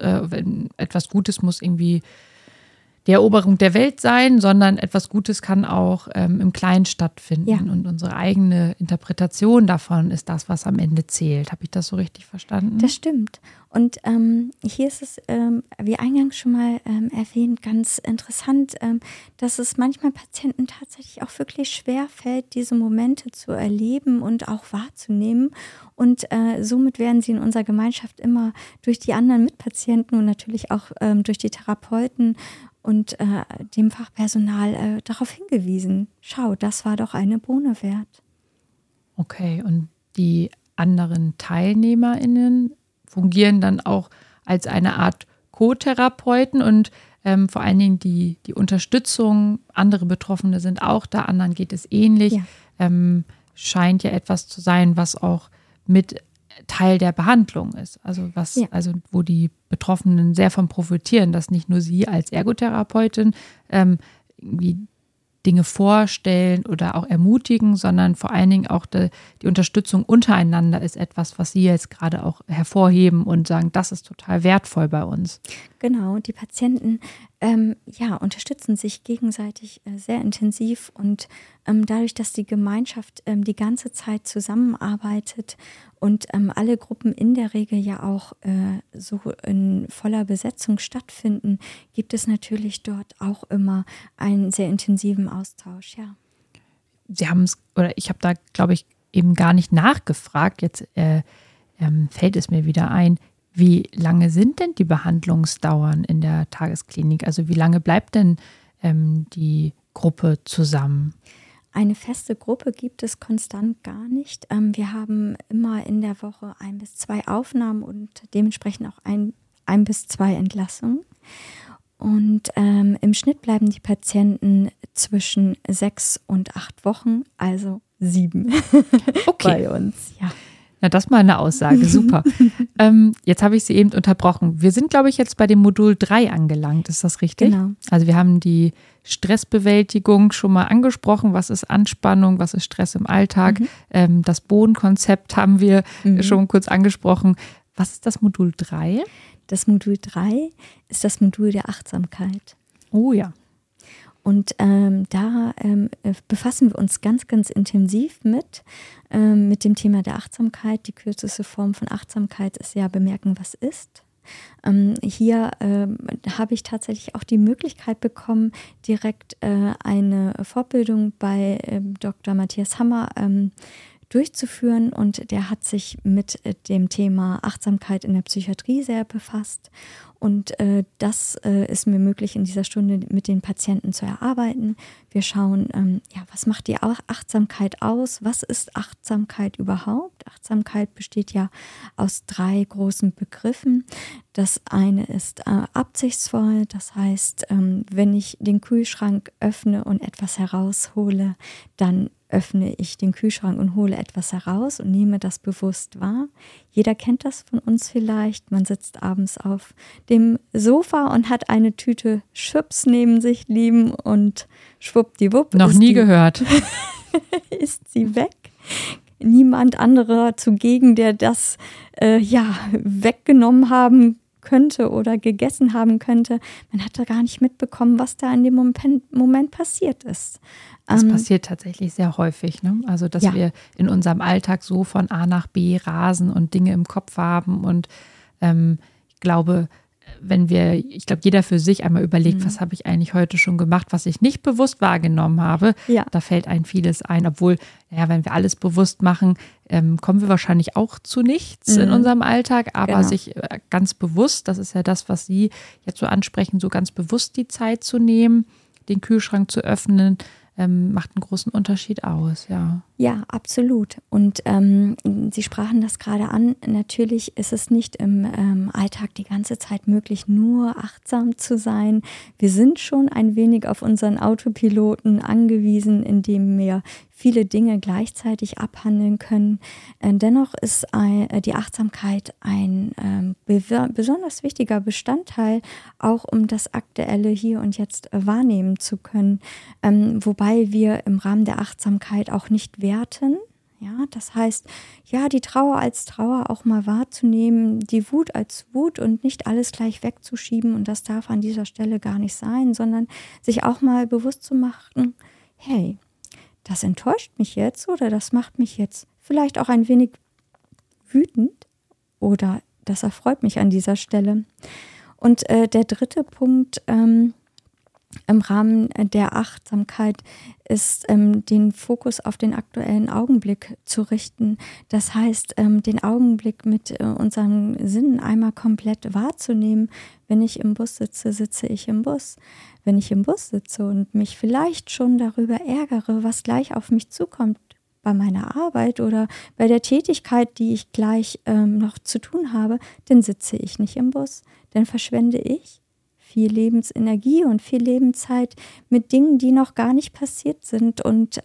irgendwie die Eroberung der Welt sein, sondern etwas Gutes kann auch im Kleinen stattfinden. Ja. Und unsere eigene Interpretation davon ist das, was am Ende zählt. Habe ich das so richtig verstanden? Das stimmt. Und hier ist es, wie eingangs schon mal erwähnt, ganz interessant, dass es manchmal Patienten tatsächlich auch wirklich schwer fällt, diese Momente zu erleben und auch wahrzunehmen. Und somit werden sie in unserer Gemeinschaft immer durch die anderen Mitpatienten und natürlich auch durch die Therapeuten und dem Fachpersonal darauf hingewiesen. Schau, das war doch eine Bohne wert. Okay, und die anderen TeilnehmerInnen fungieren dann auch als eine Art Co-Therapeuten und vor allen Dingen die Unterstützung, andere Betroffene sind auch da, anderen geht es ähnlich, scheint ja etwas zu sein, was auch mit Teil der Behandlung ist. Also wo die Betroffenen sehr von profitieren, dass nicht nur sie als Ergotherapeutin irgendwie Dinge vorstellen oder auch ermutigen, sondern vor allen Dingen auch die Unterstützung untereinander ist etwas, was Sie jetzt gerade auch hervorheben und sagen, das ist total wertvoll bei uns. Genau, die Patienten unterstützen sich gegenseitig sehr intensiv und dadurch, dass die Gemeinschaft die ganze Zeit zusammenarbeitet und alle Gruppen in der Regel ja auch so in voller Besetzung stattfinden, gibt es natürlich dort auch immer einen sehr intensiven Austausch, ja. Sie haben es, oder ich habe da, glaube ich, eben gar nicht nachgefragt, jetzt fällt es mir wieder ein, wie lange sind denn die Behandlungsdauern in der Tagesklinik? Also wie lange bleibt denn die Gruppe zusammen? Eine feste Gruppe gibt es konstant gar nicht. Wir haben immer in der Woche 1 bis 2 Aufnahmen und dementsprechend auch 1 bis 2 Entlassungen. Und im Schnitt bleiben die Patienten zwischen 6 und 8 Wochen, also 7 okay. Bei uns. Ja. Na, das ist mal eine Aussage, super. Jetzt habe ich Sie eben unterbrochen. Wir sind, glaube ich, jetzt bei dem Modul 3 angelangt, ist das richtig? Genau. Also wir haben die Stressbewältigung schon mal angesprochen. Was ist Anspannung, was ist Stress im Alltag? Das Bodenkonzept haben wir schon kurz angesprochen. Was ist das Modul 3? Das Modul 3 ist das Modul der Achtsamkeit. Oh ja. Und da befassen wir uns ganz, ganz intensiv mit dem Thema der Achtsamkeit. Die kürzeste Form von Achtsamkeit ist ja bemerken, was ist. Hier habe ich tatsächlich auch die Möglichkeit bekommen, direkt eine Fortbildung bei Dr. Matthias Hammer durchzuführen, und der hat sich mit dem Thema Achtsamkeit in der Psychiatrie sehr befasst, und das ist mir möglich, in dieser Stunde mit den Patienten zu erarbeiten. Wir schauen, was macht die Achtsamkeit aus? Was ist Achtsamkeit überhaupt? Achtsamkeit besteht ja aus 3 großen Begriffen. Das eine ist absichtsvoll, das heißt, wenn ich den Kühlschrank öffne und etwas heraushole, dann öffne ich den Kühlschrank und hole etwas heraus und nehme das bewusst wahr. Jeder kennt das von uns vielleicht. Man sitzt abends auf dem Sofa und hat eine Tüte Chips neben sich liegen und schwuppdiwupp. Noch nie gehört. Ist sie weg. Niemand anderer zugegen, der das weggenommen haben könnte oder gegessen haben könnte. Man hat da gar nicht mitbekommen, was da in dem Moment passiert ist. Das passiert tatsächlich sehr häufig, ne? Also, dass wir in unserem Alltag so von A nach B rasen und Dinge im Kopf haben. Und ich glaube, jeder für sich einmal überlegt, was habe ich eigentlich heute schon gemacht, was ich nicht bewusst wahrgenommen habe, da fällt einem vieles ein. Obwohl, wenn wir alles bewusst machen, kommen wir wahrscheinlich auch zu nichts in unserem Alltag. Aber sich ganz bewusst, das ist ja das, was Sie jetzt so ansprechen, so ganz bewusst die Zeit zu nehmen, den Kühlschrank zu öffnen, macht einen großen Unterschied aus, ja. Ja, absolut. Und Sie sprachen das gerade an. Natürlich ist es nicht im Alltag die ganze Zeit möglich, nur achtsam zu sein. Wir sind schon ein wenig auf unseren Autopiloten angewiesen, indem wir viele Dinge gleichzeitig abhandeln können. Dennoch ist die Achtsamkeit ein besonders wichtiger Bestandteil, auch um das aktuelle Hier und Jetzt wahrnehmen zu können. Wobei wir im Rahmen der Achtsamkeit auch nicht werten. Ja, das heißt, ja, die Trauer als Trauer auch mal wahrzunehmen, die Wut als Wut und nicht alles gleich wegzuschieben. Und das darf an dieser Stelle gar nicht sein, sondern sich auch mal bewusst zu machen, hey, das enttäuscht mich jetzt oder das macht mich jetzt vielleicht auch ein wenig wütend oder das erfreut mich an dieser Stelle. Und der dritte Punkt im Rahmen der Achtsamkeit ist, den Fokus auf den aktuellen Augenblick zu richten. Das heißt, den Augenblick mit unseren Sinnen einmal komplett wahrzunehmen. Wenn ich im Bus sitze, sitze ich im Bus. Wenn ich im Bus sitze und mich vielleicht schon darüber ärgere, was gleich auf mich zukommt bei meiner Arbeit oder bei der Tätigkeit, die ich gleich noch zu tun habe, dann sitze ich nicht im Bus. Dann verschwende ich viel Lebensenergie und viel Lebenszeit mit Dingen, die noch gar nicht passiert sind und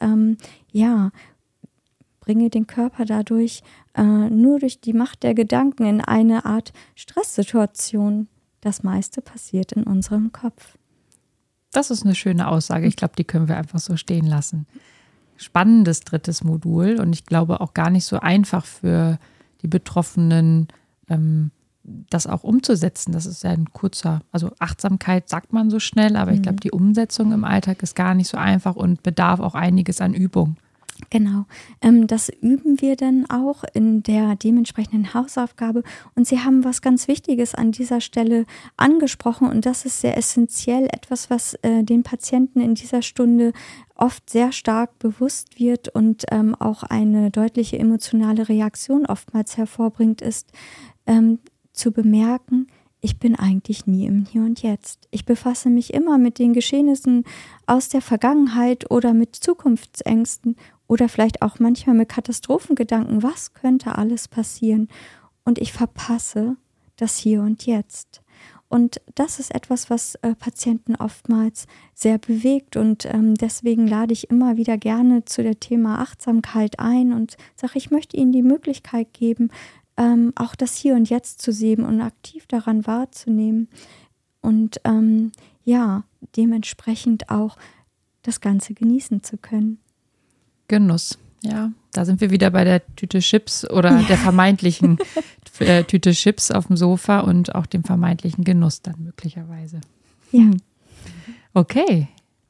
bringe den Körper dadurch nur durch die Macht der Gedanken in eine Art Stresssituation. Das meiste passiert in unserem Kopf. Das ist eine schöne Aussage. Ich glaube, die können wir einfach so stehen lassen. Spannendes drittes Modul und ich glaube auch gar nicht so einfach für die Betroffenen, das auch umzusetzen. Das ist ja ein kurzer, also Achtsamkeit sagt man so schnell, aber ich glaube, die Umsetzung im Alltag ist gar nicht so einfach und bedarf auch einiges an Übung. Genau, das üben wir dann auch in der dementsprechenden Hausaufgabe. Und Sie haben was ganz Wichtiges an dieser Stelle angesprochen und das ist sehr essentiell, etwas, was den Patienten in dieser Stunde oft sehr stark bewusst wird und auch eine deutliche emotionale Reaktion oftmals hervorbringt, ist zu bemerken, ich bin eigentlich nie im Hier und Jetzt. Ich befasse mich immer mit den Geschehnissen aus der Vergangenheit oder mit Zukunftsängsten oder vielleicht auch manchmal mit Katastrophengedanken. Was könnte alles passieren? Und ich verpasse das Hier und Jetzt. Und das ist etwas, was Patienten oftmals sehr bewegt. Und deswegen lade ich immer wieder gerne zu dem Thema Achtsamkeit ein und sage, ich möchte Ihnen die Möglichkeit geben, auch das Hier und Jetzt zu sehen und aktiv daran wahrzunehmen und dementsprechend auch das Ganze genießen zu können. Genuss, ja, da sind wir wieder bei der Tüte Chips oder der vermeintlichen Tüte Chips auf dem Sofa und auch dem vermeintlichen Genuss dann möglicherweise. Ja. Okay.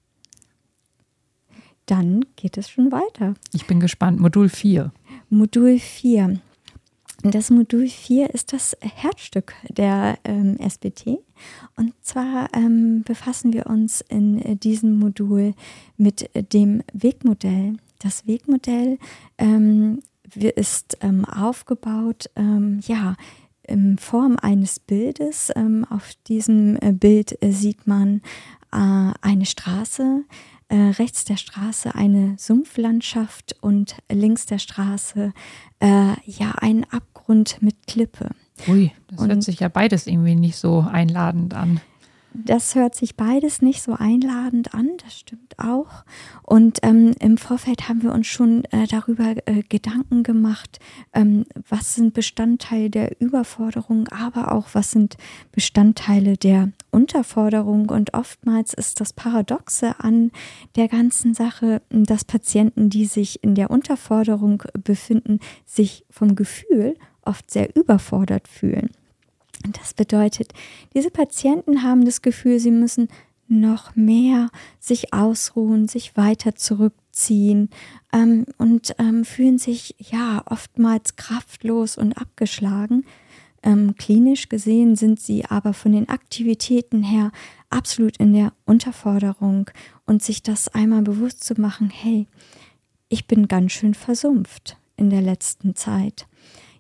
Dann geht es schon weiter. Ich bin gespannt. Modul 4. Modul 4. Das Modul 4 ist das Herzstück der SBT. Und zwar befassen wir uns in diesem Modul mit dem Wegmodell. Das Wegmodell ist aufgebaut, in Form eines Bildes. Auf diesem Bild sieht man eine Straße, rechts der Straße eine Sumpflandschaft und links der Straße einen Abgrund mit Klippe. Ui, das hört sich ja beides irgendwie nicht so einladend an. Das hört sich beides nicht so einladend an, das stimmt auch. Und im Vorfeld haben wir uns schon darüber Gedanken gemacht, was sind Bestandteile der Überforderung, aber auch was sind Bestandteile der Unterforderung. Und oftmals ist das Paradoxe an der ganzen Sache, dass Patienten, die sich in der Unterforderung befinden, sich vom Gefühl oft sehr überfordert fühlen. Und das bedeutet, diese Patienten haben das Gefühl, sie müssen noch mehr sich ausruhen, sich weiter zurückziehen und fühlen sich oftmals kraftlos und abgeschlagen. Klinisch gesehen sind sie aber von den Aktivitäten her absolut in der Unterforderung und sich das einmal bewusst zu machen, hey, ich bin ganz schön versumpft in der letzten Zeit.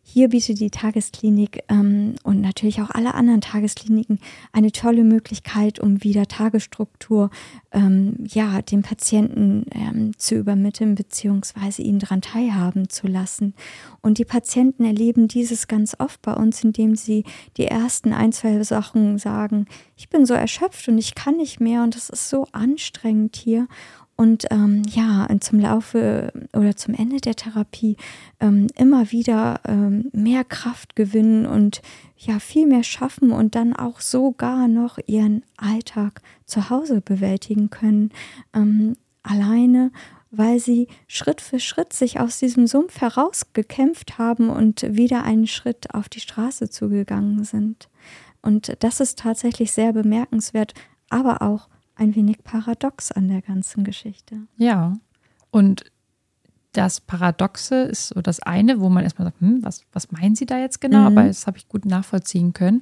hier bietet die Tagesklinik und natürlich auch alle anderen Tageskliniken eine tolle Möglichkeit, um wieder Tagesstruktur dem Patienten zu übermitteln bzw. ihn daran teilhaben zu lassen. Und die Patienten erleben dieses ganz oft bei uns, indem sie die ersten 1-2 Wochen sagen, ich bin so erschöpft und ich kann nicht mehr und es ist so anstrengend hier. Und zum Laufe oder zum Ende der Therapie immer wieder mehr Kraft gewinnen und ja viel mehr schaffen und dann auch sogar noch ihren Alltag zu Hause bewältigen können, alleine, weil sie Schritt für Schritt sich aus diesem Sumpf herausgekämpft haben und wieder einen Schritt auf die Straße zugegangen sind. Und das ist tatsächlich sehr bemerkenswert, aber auch ein wenig paradox an der ganzen Geschichte. Ja, und das Paradoxe ist so das eine, wo man erstmal sagt, was meinen Sie da jetzt genau? Aber das habe ich gut nachvollziehen können.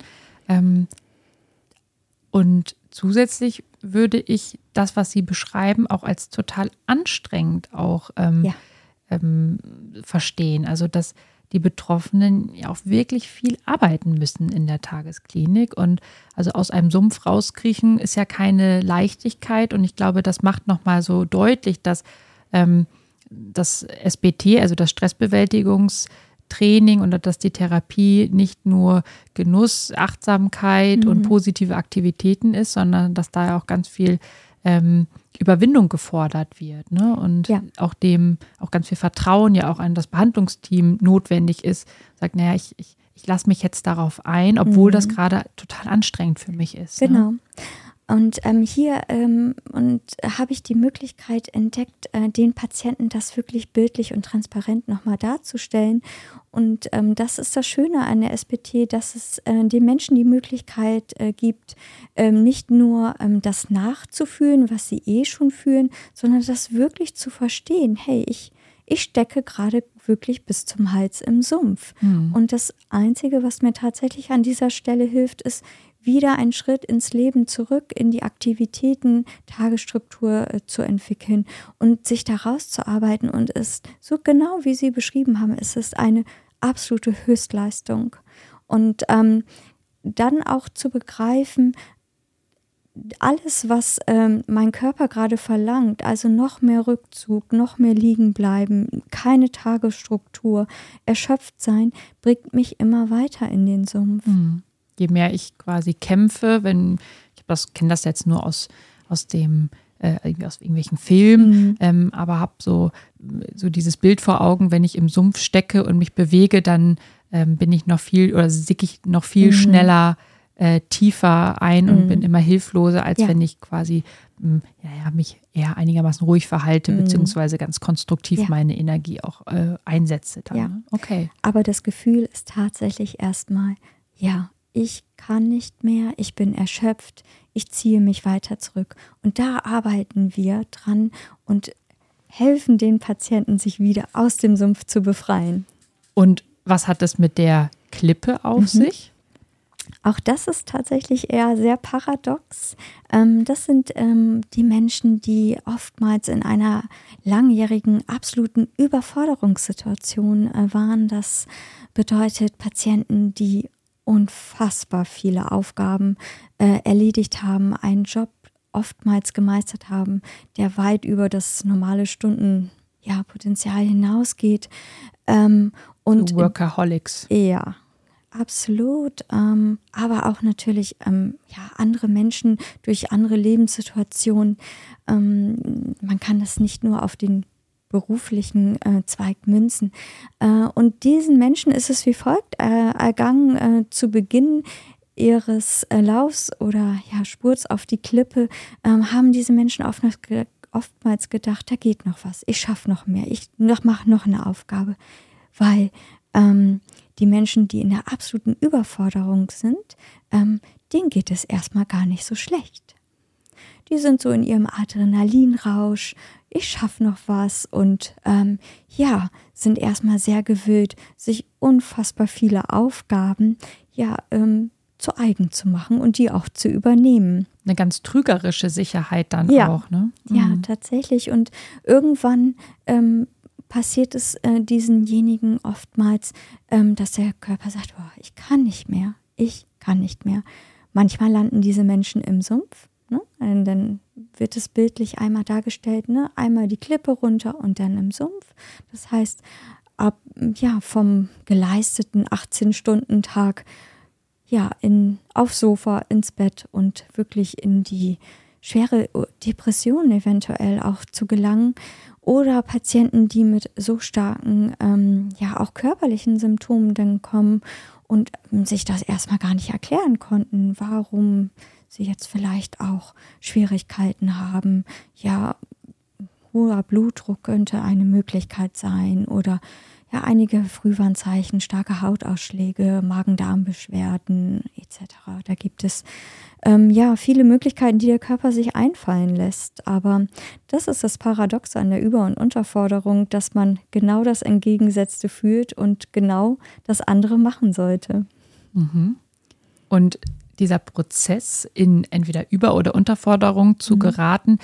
Und zusätzlich würde ich das, was Sie beschreiben, auch als total anstrengend auch verstehen. Also, dass die Betroffenen ja auch wirklich viel arbeiten müssen in der Tagesklinik. Und also aus einem Sumpf rauskriechen ist ja keine Leichtigkeit. Und ich glaube, das macht nochmal so deutlich, dass das SBT, also das Stressbewältigungstraining oder dass die Therapie nicht nur Genuss, Achtsamkeit und positive Aktivitäten ist, sondern dass da auch ganz viel Überwindung gefordert wird, ne? Und auch ganz viel Vertrauen ja auch an das Behandlungsteam notwendig ist. Sagt, naja, ich lasse mich jetzt darauf ein, obwohl das gerade total anstrengend für mich ist. Genau. Ne? Und hier habe ich die Möglichkeit entdeckt, den Patienten das wirklich bildlich und transparent nochmal darzustellen. Und das ist das Schöne an der SBT, dass es den Menschen die Möglichkeit gibt, nicht nur das nachzufühlen, was sie schon fühlen, sondern das wirklich zu verstehen. Hey, ich stecke gerade wirklich bis zum Hals im Sumpf. Und das Einzige, was mir tatsächlich an dieser Stelle hilft, ist, wieder einen Schritt ins Leben zurück, in die Aktivitäten, Tagesstruktur zu entwickeln und sich da rauszuarbeiten. Und es, so genau wie Sie beschrieben haben, es ist eine absolute Höchstleistung. Und dann auch zu begreifen, alles, was mein Körper gerade verlangt, also noch mehr Rückzug, noch mehr liegen bleiben, keine Tagesstruktur, erschöpft sein, bringt mich immer weiter in den Sumpf. Je mehr ich quasi kämpfe, kenne das jetzt nur aus irgendwelchen Filmen, aber habe so dieses Bild vor Augen, wenn ich im Sumpf stecke und mich bewege, dann bin ich sicke ich noch viel schneller tiefer ein und bin immer hilfloser, als wenn ich quasi mich eher einigermaßen ruhig verhalte, beziehungsweise ganz konstruktiv meine Energie auch einsetze. Dann, ne? Okay. Aber das Gefühl ist tatsächlich erstmal, ich kann nicht mehr, ich bin erschöpft, ich ziehe mich weiter zurück. Und da arbeiten wir dran und helfen den Patienten, sich wieder aus dem Sumpf zu befreien. Und was hat es mit der Klippe auf sich? Auch das ist tatsächlich eher sehr paradox. Das sind die Menschen, die oftmals in einer langjährigen, absoluten Überforderungssituation waren. Das bedeutet Patienten, die unfassbar viele Aufgaben erledigt haben, einen Job oftmals gemeistert haben, der weit über das normale Stundenpotenzial hinausgeht. Und Workaholics. Ja, absolut. Aber auch natürlich andere Menschen durch andere Lebenssituationen. Man kann das nicht nur auf den beruflichen Zweig münzen. Und diesen Menschen ist es wie folgt ergangen: zu Beginn ihres Laufs oder Spurts auf die Klippe haben diese Menschen oftmals gedacht, da geht noch was, ich schaffe noch mehr, ich mache noch eine Aufgabe, weil die Menschen, die in der absoluten Überforderung sind, denen geht es erstmal gar nicht so schlecht. Die sind so in ihrem Adrenalinrausch, ich schaffe noch was und sind erstmal sehr gewillt, sich unfassbar viele Aufgaben zu eigen zu machen und die auch zu übernehmen. Eine ganz trügerische Sicherheit dann auch, ne? Ja, tatsächlich. Und irgendwann passiert es diesenjenigen oftmals, dass der Körper sagt, oh, ich kann nicht mehr. Manchmal landen diese Menschen im Sumpf. Ne? Und dann wird es bildlich einmal dargestellt, ne? Einmal die Klippe runter und dann im Sumpf. Das heißt, vom geleisteten 18-Stunden-Tag aufs Sofa, ins Bett und wirklich in die schwere Depression eventuell auch zu gelangen. Oder Patienten, die mit so starken, auch körperlichen Symptomen dann kommen und sich das erstmal gar nicht erklären konnten, warum sie jetzt vielleicht auch Schwierigkeiten haben. Ja, hoher Blutdruck könnte eine Möglichkeit sein oder einige Frühwarnzeichen, starke Hautausschläge, Magen-Darm-Beschwerden etc. Da gibt es viele Möglichkeiten, die der Körper sich einfallen lässt. Aber das ist das Paradoxe an der Über- und Unterforderung, dass man genau das Entgegengesetzte fühlt und genau das andere machen sollte. Mhm. Und dieser Prozess, in entweder Über- oder Unterforderung zu geraten,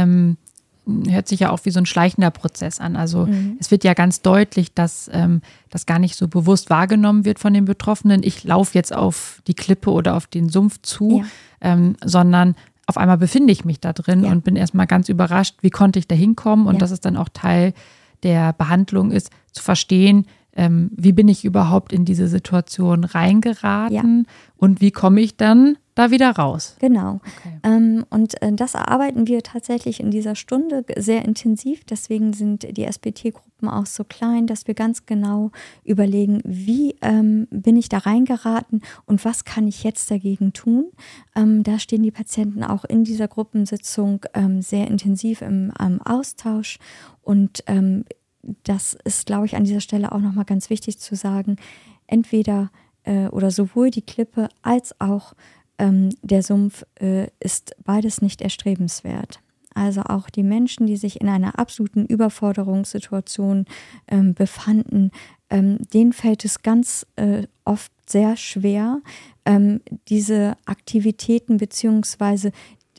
hört sich ja auch wie so ein schleichender Prozess an. Also es wird ja ganz deutlich, dass das gar nicht so bewusst wahrgenommen wird von den Betroffenen. Ich laufe jetzt auf die Klippe oder auf den Sumpf zu, sondern auf einmal befinde ich mich da drin und bin erstmal ganz überrascht, wie konnte ich da hinkommen? Und dass es dann auch Teil der Behandlung ist, zu verstehen, wie bin ich überhaupt in diese Situation reingeraten und wie komme ich dann da wieder raus. Genau. Okay. Und das erarbeiten wir tatsächlich in dieser Stunde sehr intensiv. Deswegen sind die SBT-Gruppen auch so klein, dass wir ganz genau überlegen, wie bin ich da reingeraten und was kann ich jetzt dagegen tun. Da stehen die Patienten auch in dieser Gruppensitzung sehr intensiv im Austausch. Und das ist, glaube ich, an dieser Stelle auch nochmal ganz wichtig zu sagen, entweder oder sowohl die Klippe als auch der Sumpf ist beides nicht erstrebenswert. Also auch die Menschen, die sich in einer absoluten Überforderungssituation befanden, denen fällt es ganz oft sehr schwer, diese Aktivitäten beziehungsweise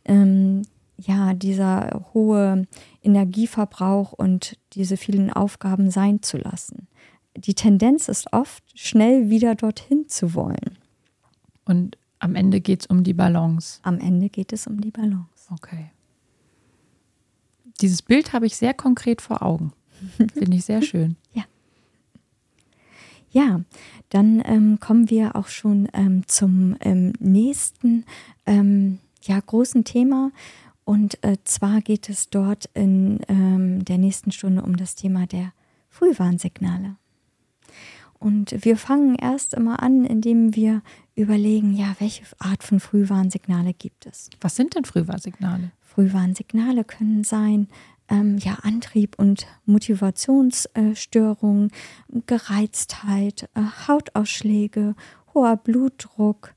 dieser hohe Energieverbrauch und diese vielen Aufgaben sein zu lassen. Die Tendenz ist oft, schnell wieder dorthin zu wollen. Und am Ende geht es um die Balance. Am Ende geht es um die Balance. Okay. Dieses Bild habe ich sehr konkret vor Augen. Finde ich sehr schön. Ja, dann kommen wir auch schon zum nächsten großen Thema. Und zwar geht es dort in der nächsten Stunde um das Thema der Frühwarnsignale. Und wir fangen erst immer an, indem wir überlegen, welche Art von Frühwarnsignale gibt es? Was sind denn Frühwarnsignale? Frühwarnsignale können sein, Antrieb- und Motivationsstörungen, Gereiztheit, Hautausschläge, hoher Blutdruck,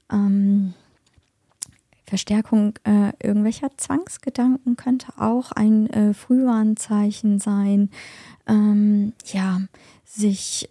Verstärkung irgendwelcher Zwangsgedanken könnte auch ein Frühwarnzeichen sein. Sich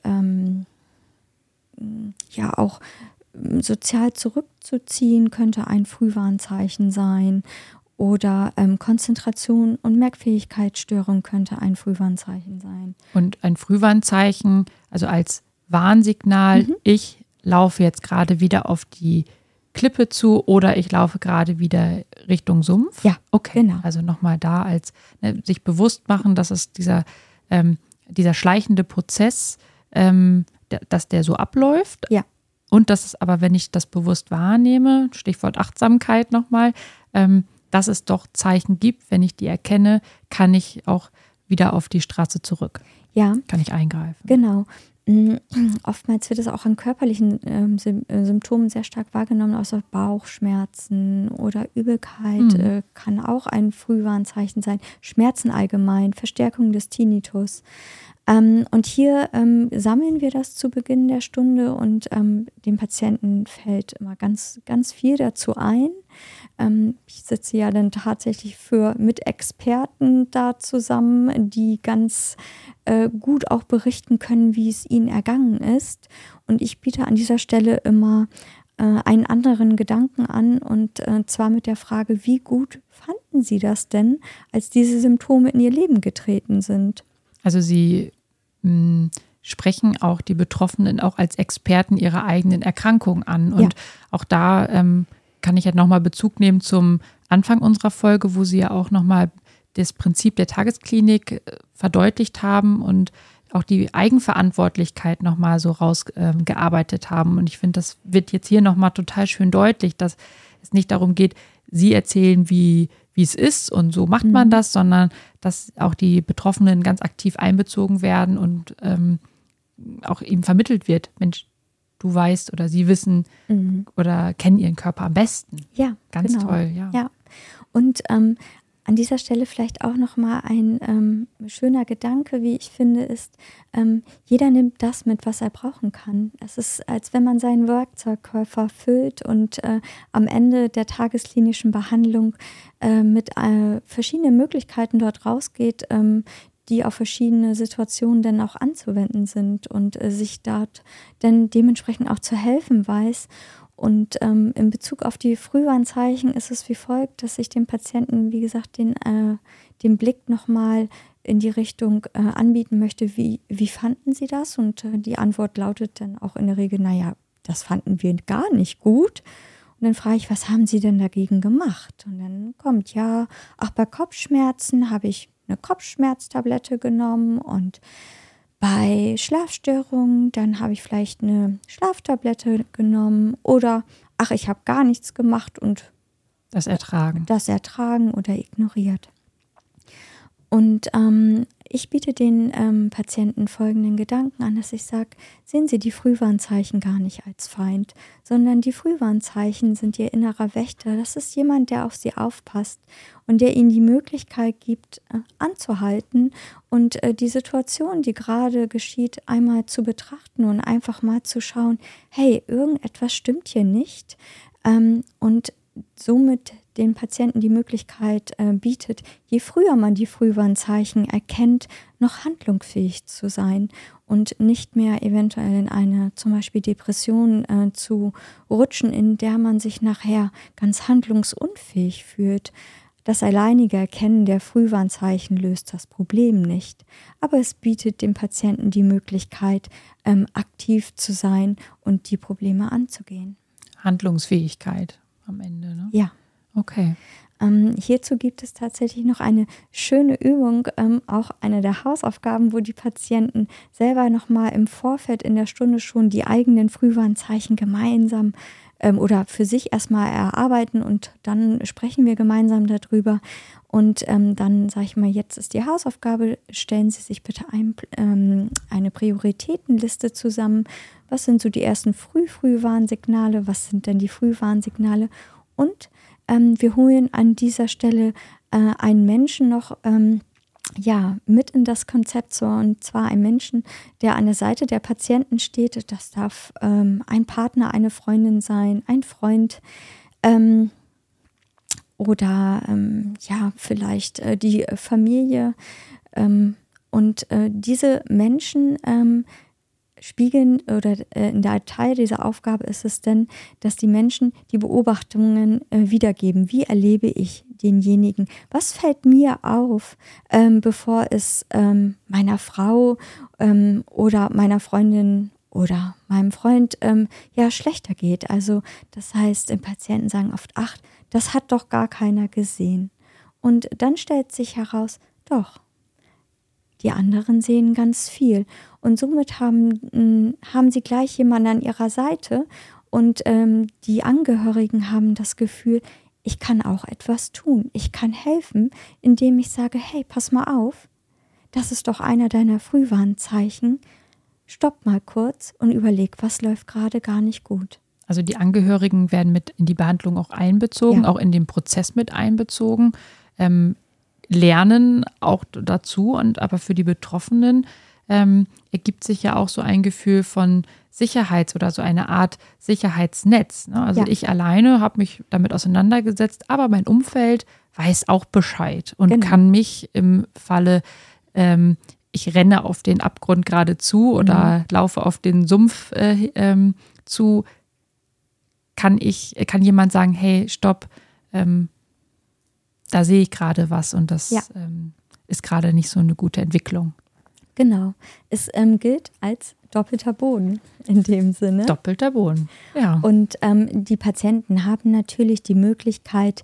auch sozial zurückzuziehen könnte ein Frühwarnzeichen sein. Oder Konzentration und Merkfähigkeitsstörung könnte ein Frühwarnzeichen sein. Und ein Frühwarnzeichen, also als Warnsignal, ich laufe jetzt gerade wieder auf die Klippe zu oder ich laufe gerade wieder Richtung Sumpf. Ja, okay. Genau. Also nochmal da als sich bewusst machen, dass es dieser schleichende Prozess, dass der so abläuft. Ja. Und dass es aber, wenn ich das bewusst wahrnehme, Stichwort Achtsamkeit nochmal, dass es doch Zeichen gibt, wenn ich die erkenne, kann ich auch wieder auf die Straße zurück. Ja. Kann ich eingreifen. Genau. Oftmals wird es auch an körperlichen Symptomen sehr stark wahrgenommen, außer Bauchschmerzen oder Übelkeit kann auch ein Frühwarnzeichen sein. Schmerzen allgemein, Verstärkung des Tinnitus. Und hier sammeln wir das zu Beginn der Stunde und dem Patienten fällt immer ganz, ganz viel dazu ein. Ich sitze ja dann tatsächlich mit Experten da zusammen, die ganz gut auch berichten können, wie es ihnen ergangen ist. Und ich biete an dieser Stelle immer einen anderen Gedanken an und zwar mit der Frage, wie gut fanden Sie das denn, als diese Symptome in Ihr Leben getreten sind? Also Sie sprechen auch die Betroffenen auch als Experten ihrer eigenen Erkrankung an. Und auch da kann ich ja nochmal Bezug nehmen zum Anfang unserer Folge, wo Sie ja auch nochmal das Prinzip der Tagesklinik verdeutlicht haben und auch die Eigenverantwortlichkeit nochmal so rausgearbeitet haben. Und ich finde, das wird jetzt hier nochmal total schön deutlich, dass es nicht darum geht, Sie erzählen, wie es ist und so macht man das, sondern dass auch die Betroffenen ganz aktiv einbezogen werden und auch eben vermittelt wird, Mensch, du weißt oder Sie wissen oder kennen Ihren Körper am besten. Ja, ganz genau. Toll. Ja. Und an dieser Stelle vielleicht auch nochmal ein schöner Gedanke, wie ich finde, ist, jeder nimmt das mit, was er brauchen kann. Es ist, als wenn man seinen Werkzeugkoffer füllt und am Ende der tagesklinischen Behandlung mit verschiedenen Möglichkeiten dort rausgeht, die auf verschiedene Situationen dann auch anzuwenden sind und sich dort dann dementsprechend auch zu helfen weiß. Und in Bezug auf die Frühwarnzeichen ist es wie folgt, dass ich dem Patienten, wie gesagt, den Blick nochmal in die Richtung anbieten möchte, wie fanden Sie das? Und die Antwort lautet dann auch in der Regel, naja, das fanden wir gar nicht gut. Und dann frage ich, was haben Sie denn dagegen gemacht? Und dann kommt, bei Kopfschmerzen habe ich eine Kopfschmerztablette genommen und bei Schlafstörungen, dann habe ich vielleicht eine Schlaftablette genommen oder, ich habe gar nichts gemacht und das ertragen oder ignoriert. Und ich biete den Patienten folgenden Gedanken an, dass ich sage, sehen Sie die Frühwarnzeichen gar nicht als Feind, sondern die Frühwarnzeichen sind Ihr innerer Wächter. Das ist jemand, der auf Sie aufpasst und der Ihnen die Möglichkeit gibt, anzuhalten und die Situation, die gerade geschieht, einmal zu betrachten und einfach mal zu schauen, hey, irgendetwas stimmt hier nicht, und somit den Patienten die Möglichkeit bietet, je früher man die Frühwarnzeichen erkennt, noch handlungsfähig zu sein und nicht mehr eventuell in eine zum Beispiel Depression zu rutschen, in der man sich nachher ganz handlungsunfähig fühlt. Das alleinige Erkennen der Frühwarnzeichen löst das Problem nicht, aber es bietet dem Patienten die Möglichkeit, aktiv zu sein und die Probleme anzugehen. Handlungsfähigkeit am Ende, ne? Ja. Okay. Hierzu gibt es tatsächlich noch eine schöne Übung, auch eine der Hausaufgaben, wo die Patienten selber nochmal im Vorfeld in der Stunde schon die eigenen Frühwarnzeichen gemeinsam oder für sich erstmal erarbeiten und dann sprechen wir gemeinsam darüber. Und dann sage ich mal, jetzt ist die Hausaufgabe, stellen Sie sich bitte eine Prioritätenliste zusammen. Was sind so die ersten Frühwarnsignale? Was sind denn die Frühwarnsignale? Und wir holen an dieser Stelle einen Menschen noch mit in das Konzept, und zwar einen Menschen, der an der Seite der Patienten steht. Das darf ein Partner, eine Freundin sein, ein Freund oder vielleicht die Familie. Und diese Menschen spiegeln oder in der Teil dieser Aufgabe ist es denn, dass die Menschen die Beobachtungen wiedergeben. Wie erlebe ich denjenigen? Was fällt mir auf, bevor es meiner Frau oder meiner Freundin oder meinem Freund schlechter geht? Also das heißt, Patienten sagen oft, das hat doch gar keiner gesehen. Und dann stellt sich heraus, doch, die anderen sehen ganz viel. Und somit haben sie gleich jemanden an ihrer Seite und die Angehörigen haben das Gefühl, ich kann auch etwas tun. Ich kann helfen, indem ich sage, hey, pass mal auf, das ist doch einer deiner Frühwarnzeichen. Stopp mal kurz und überleg, was läuft gerade gar nicht gut. Also die Angehörigen werden mit in die Behandlung auch einbezogen, auch in den Prozess mit einbezogen. Lernen auch dazu, aber für die Betroffenen ergibt sich ja auch so ein Gefühl von Sicherheits- oder so eine Art Sicherheitsnetz. Ne? Also ich alleine habe mich damit auseinandergesetzt, aber mein Umfeld weiß auch Bescheid und kann mich im Falle, ich renne auf den Abgrund geradezu oder laufe auf den Sumpf zu, kann jemand sagen, hey, stopp, da sehe ich gerade was und das ist gerade nicht so eine gute Entwicklung. Genau. Es gilt als doppelter Boden in dem Sinne. Doppelter Boden, ja. Und die Patienten haben natürlich die Möglichkeit,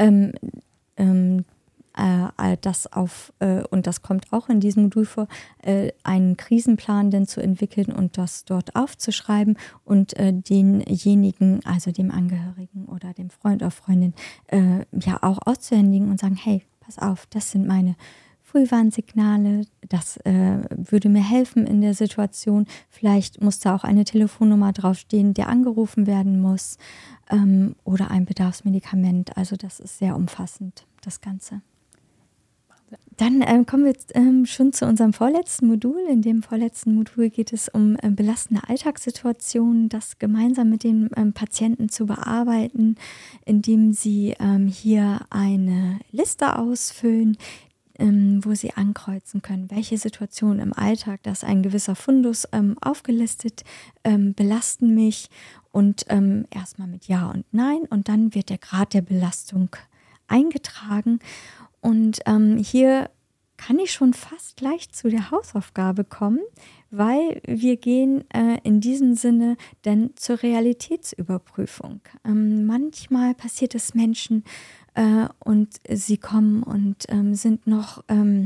und das kommt auch in diesem Modul vor, einen Krisenplan denn zu entwickeln und das dort aufzuschreiben und denjenigen, also dem Angehörigen oder dem Freund oder Freundin, ja auch auszuhändigen und sagen, hey, pass auf, das sind meine Frühwarnsignale, das würde mir helfen in der Situation. Vielleicht muss da auch eine Telefonnummer draufstehen, der angerufen werden muss, oder ein Bedarfsmedikament. Also das ist sehr umfassend, das Ganze. Dann kommen wir schon zu unserem vorletzten Modul. In dem vorletzten Modul geht es um belastende Alltagssituationen, das gemeinsam mit den Patienten zu bearbeiten, indem sie hier eine Liste ausfüllen, wo sie ankreuzen können, welche Situationen im Alltag, das ist ein gewisser Fundus aufgelistet, belasten mich und erstmal mit Ja und Nein und dann wird der Grad der Belastung eingetragen. Und hier kann ich schon fast gleich zu der Hausaufgabe kommen, weil wir gehen in diesem Sinne dann zur Realitätsüberprüfung. Manchmal passiert es Menschen und sie kommen und sind noch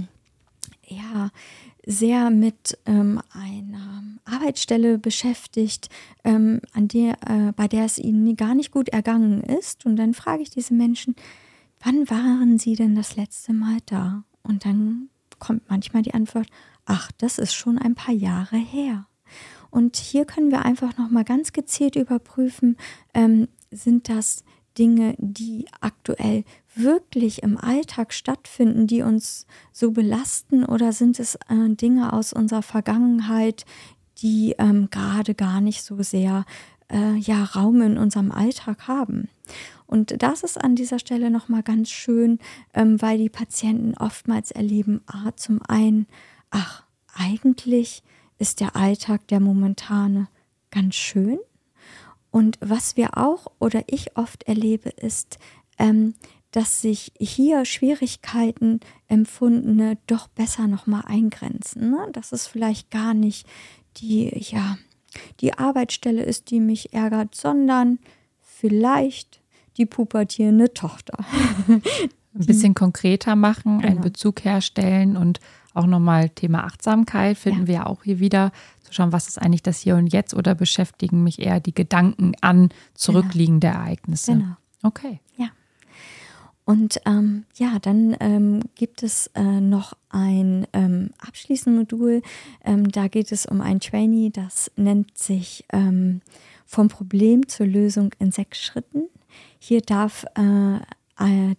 sehr mit einer Arbeitsstelle beschäftigt, bei der es ihnen gar nicht gut ergangen ist. Und dann frage ich diese Menschen, wann waren Sie denn das letzte Mal da? Und dann kommt manchmal die Antwort, ach, das ist schon ein paar Jahre her. Und hier können wir einfach nochmal ganz gezielt überprüfen, sind das Dinge, die aktuell wirklich im Alltag stattfinden, die uns so belasten, oder sind es Dinge aus unserer Vergangenheit, die gerade gar nicht so sehr Raum in unserem Alltag haben. Und das ist an dieser Stelle nochmal ganz schön, weil die Patienten oftmals erleben, zum einen, ach, eigentlich ist der Alltag, der momentane, ganz schön. Und was wir auch oder ich oft erlebe, ist, dass sich hier Schwierigkeiten empfundene doch besser nochmal eingrenzen. Ne? Dass es vielleicht gar nicht die Arbeitsstelle ist, die mich ärgert, sondern vielleicht die pubertierende Tochter. Ein bisschen konkreter machen, genau. einen Bezug herstellen und auch nochmal Thema Achtsamkeit finden wir ja auch hier wieder. Zu schauen, was ist eigentlich das Hier und Jetzt, oder beschäftigen mich eher die Gedanken an zurückliegende Ereignisse. Genau. Okay. Ja. Und dann gibt es noch ein abschließendes Modul. Da geht es um ein Trainee, das nennt sich vom Problem zur Lösung in 6 Schritten. Hier darf ein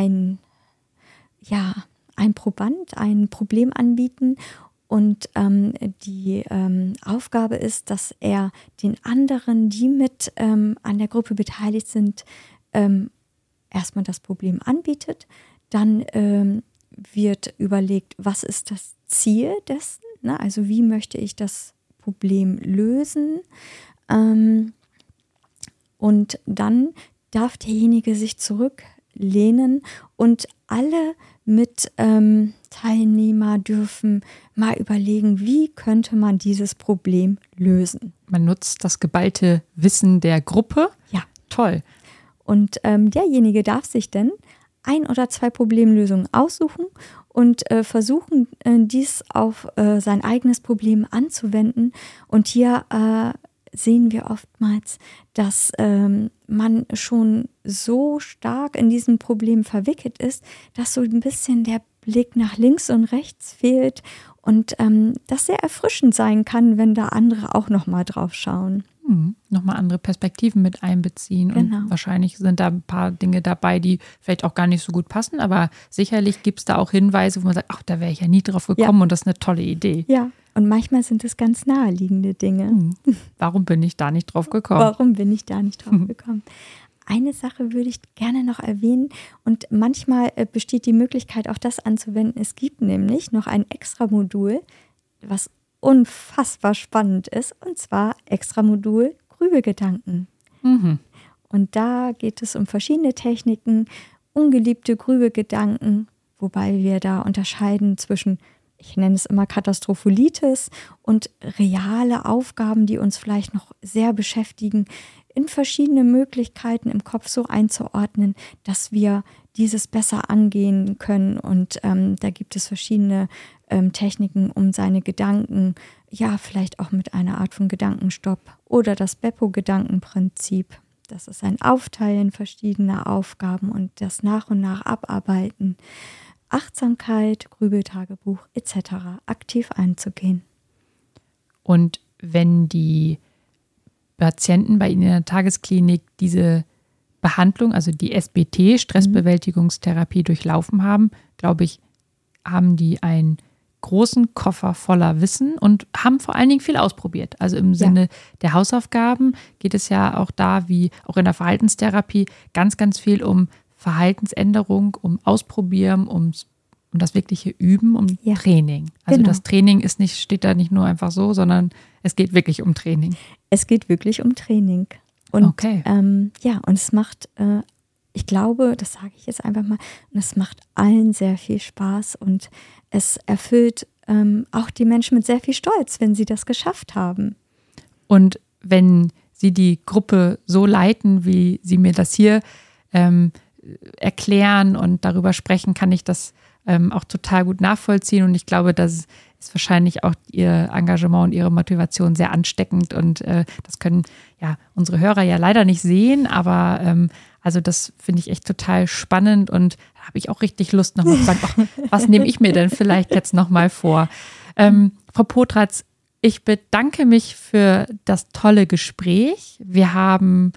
Proband ein Problem anbieten und die Aufgabe ist, dass er den anderen, die mit an der Gruppe beteiligt sind, erstmal das Problem anbietet. Dann wird überlegt, was ist das Ziel dessen, ne? Also wie möchte ich das Problem lösen, und dann darf derjenige sich zurücklehnen und alle Teilnehmer dürfen mal überlegen, wie könnte man dieses Problem lösen. Man nutzt das geballte Wissen der Gruppe. Ja. Toll. Und derjenige darf sich dann 1 oder 2 Problemlösungen aussuchen und versuchen, dies auf sein eigenes Problem anzuwenden. Und hier sehen wir oftmals, dass man schon so stark in diesem Problem verwickelt ist, dass so ein bisschen der Blick nach links und rechts fehlt und das sehr erfrischend sein kann, wenn da andere auch nochmal drauf schauen. Nochmal andere Perspektiven mit einbeziehen. Genau. Und wahrscheinlich sind da ein paar Dinge dabei, die vielleicht auch gar nicht so gut passen, aber sicherlich gibt es da auch Hinweise, wo man sagt, ach, da wäre ich ja nie drauf gekommen und das ist eine tolle Idee. Ja, und manchmal sind es ganz naheliegende Dinge. Warum bin ich da nicht drauf gekommen? Eine Sache würde ich gerne noch erwähnen, und manchmal besteht die Möglichkeit, auch das anzuwenden. Es gibt nämlich noch ein Extramodul, was unfassbar spannend ist, und zwar Extramodul Grübelgedanken. Und da geht es um verschiedene Techniken, ungeliebte Grübelgedanken, wobei wir da unterscheiden zwischen ich nenne es immer Katastropholitis und reale Aufgaben, die uns vielleicht noch sehr beschäftigen, in verschiedene Möglichkeiten im Kopf so einzuordnen, dass wir dieses besser angehen können. Und da gibt es verschiedene Techniken, um seine Gedanken, ja, vielleicht auch mit einer Art von Gedankenstopp oder das Beppo-Gedankenprinzip. Das ist ein Aufteilen verschiedener Aufgaben und das nach und nach abarbeiten. Achtsamkeit, Grübeltagebuch etc. aktiv einzugehen. Und wenn die Patienten bei Ihnen in der Tagesklinik diese Behandlung, also die SBT, Stressbewältigungstherapie, durchlaufen haben, glaube ich, haben die einen großen Koffer voller Wissen und haben vor allen Dingen viel ausprobiert. Also im Sinne der Hausaufgaben geht es ja auch da, wie auch in der Verhaltenstherapie, ganz, ganz viel um Verhaltensänderung, um Ausprobieren, um das wirkliche Üben, um Training. Also das Training steht da nicht nur einfach so, sondern es geht wirklich um Training. Es geht wirklich um Training. Und und es macht, ich glaube, das sage ich jetzt einfach mal, und es macht allen sehr viel Spaß und es erfüllt auch die Menschen mit sehr viel Stolz, wenn sie das geschafft haben. Und wenn Sie die Gruppe so leiten, wie Sie mir das hier erklären und darüber sprechen, kann ich das auch total gut nachvollziehen. Und ich glaube, das ist wahrscheinlich auch Ihr Engagement und Ihre Motivation sehr ansteckend. Und das können ja unsere Hörer ja leider nicht sehen, aber also das finde ich echt total spannend und da habe ich auch richtig Lust, nochmal zu sagen, was nehme ich mir denn vielleicht jetzt nochmal vor? Frau Potratz, ich bedanke mich für das tolle Gespräch. Wir haben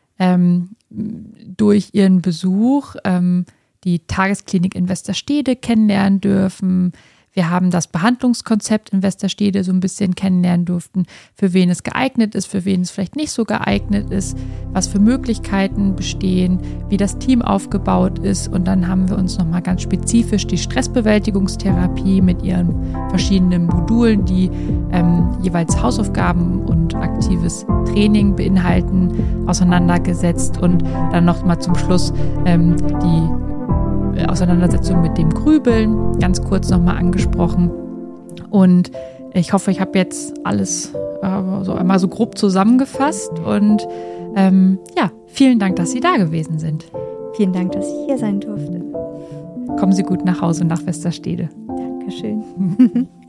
durch Ihren Besuch die Tagesklinik in Westerstede kennenlernen dürfen. Wir haben das Behandlungskonzept in Westerstede so ein bisschen kennenlernen durften, für wen es geeignet ist, für wen es vielleicht nicht so geeignet ist, was für Möglichkeiten bestehen, wie das Team aufgebaut ist. Und dann haben wir uns nochmal ganz spezifisch die Stressbewältigungstherapie mit ihren verschiedenen Modulen, die jeweils Hausaufgaben und aktives Training beinhalten, auseinandergesetzt und dann nochmal zum Schluss die Auseinandersetzung mit dem Grübeln ganz kurz nochmal angesprochen. Und ich hoffe, ich habe jetzt alles so einmal so grob zusammengefasst. Und vielen Dank, dass Sie da gewesen sind. Vielen Dank, dass ich hier sein durfte. Kommen Sie gut nach Hause nach Westerstede. Dankeschön.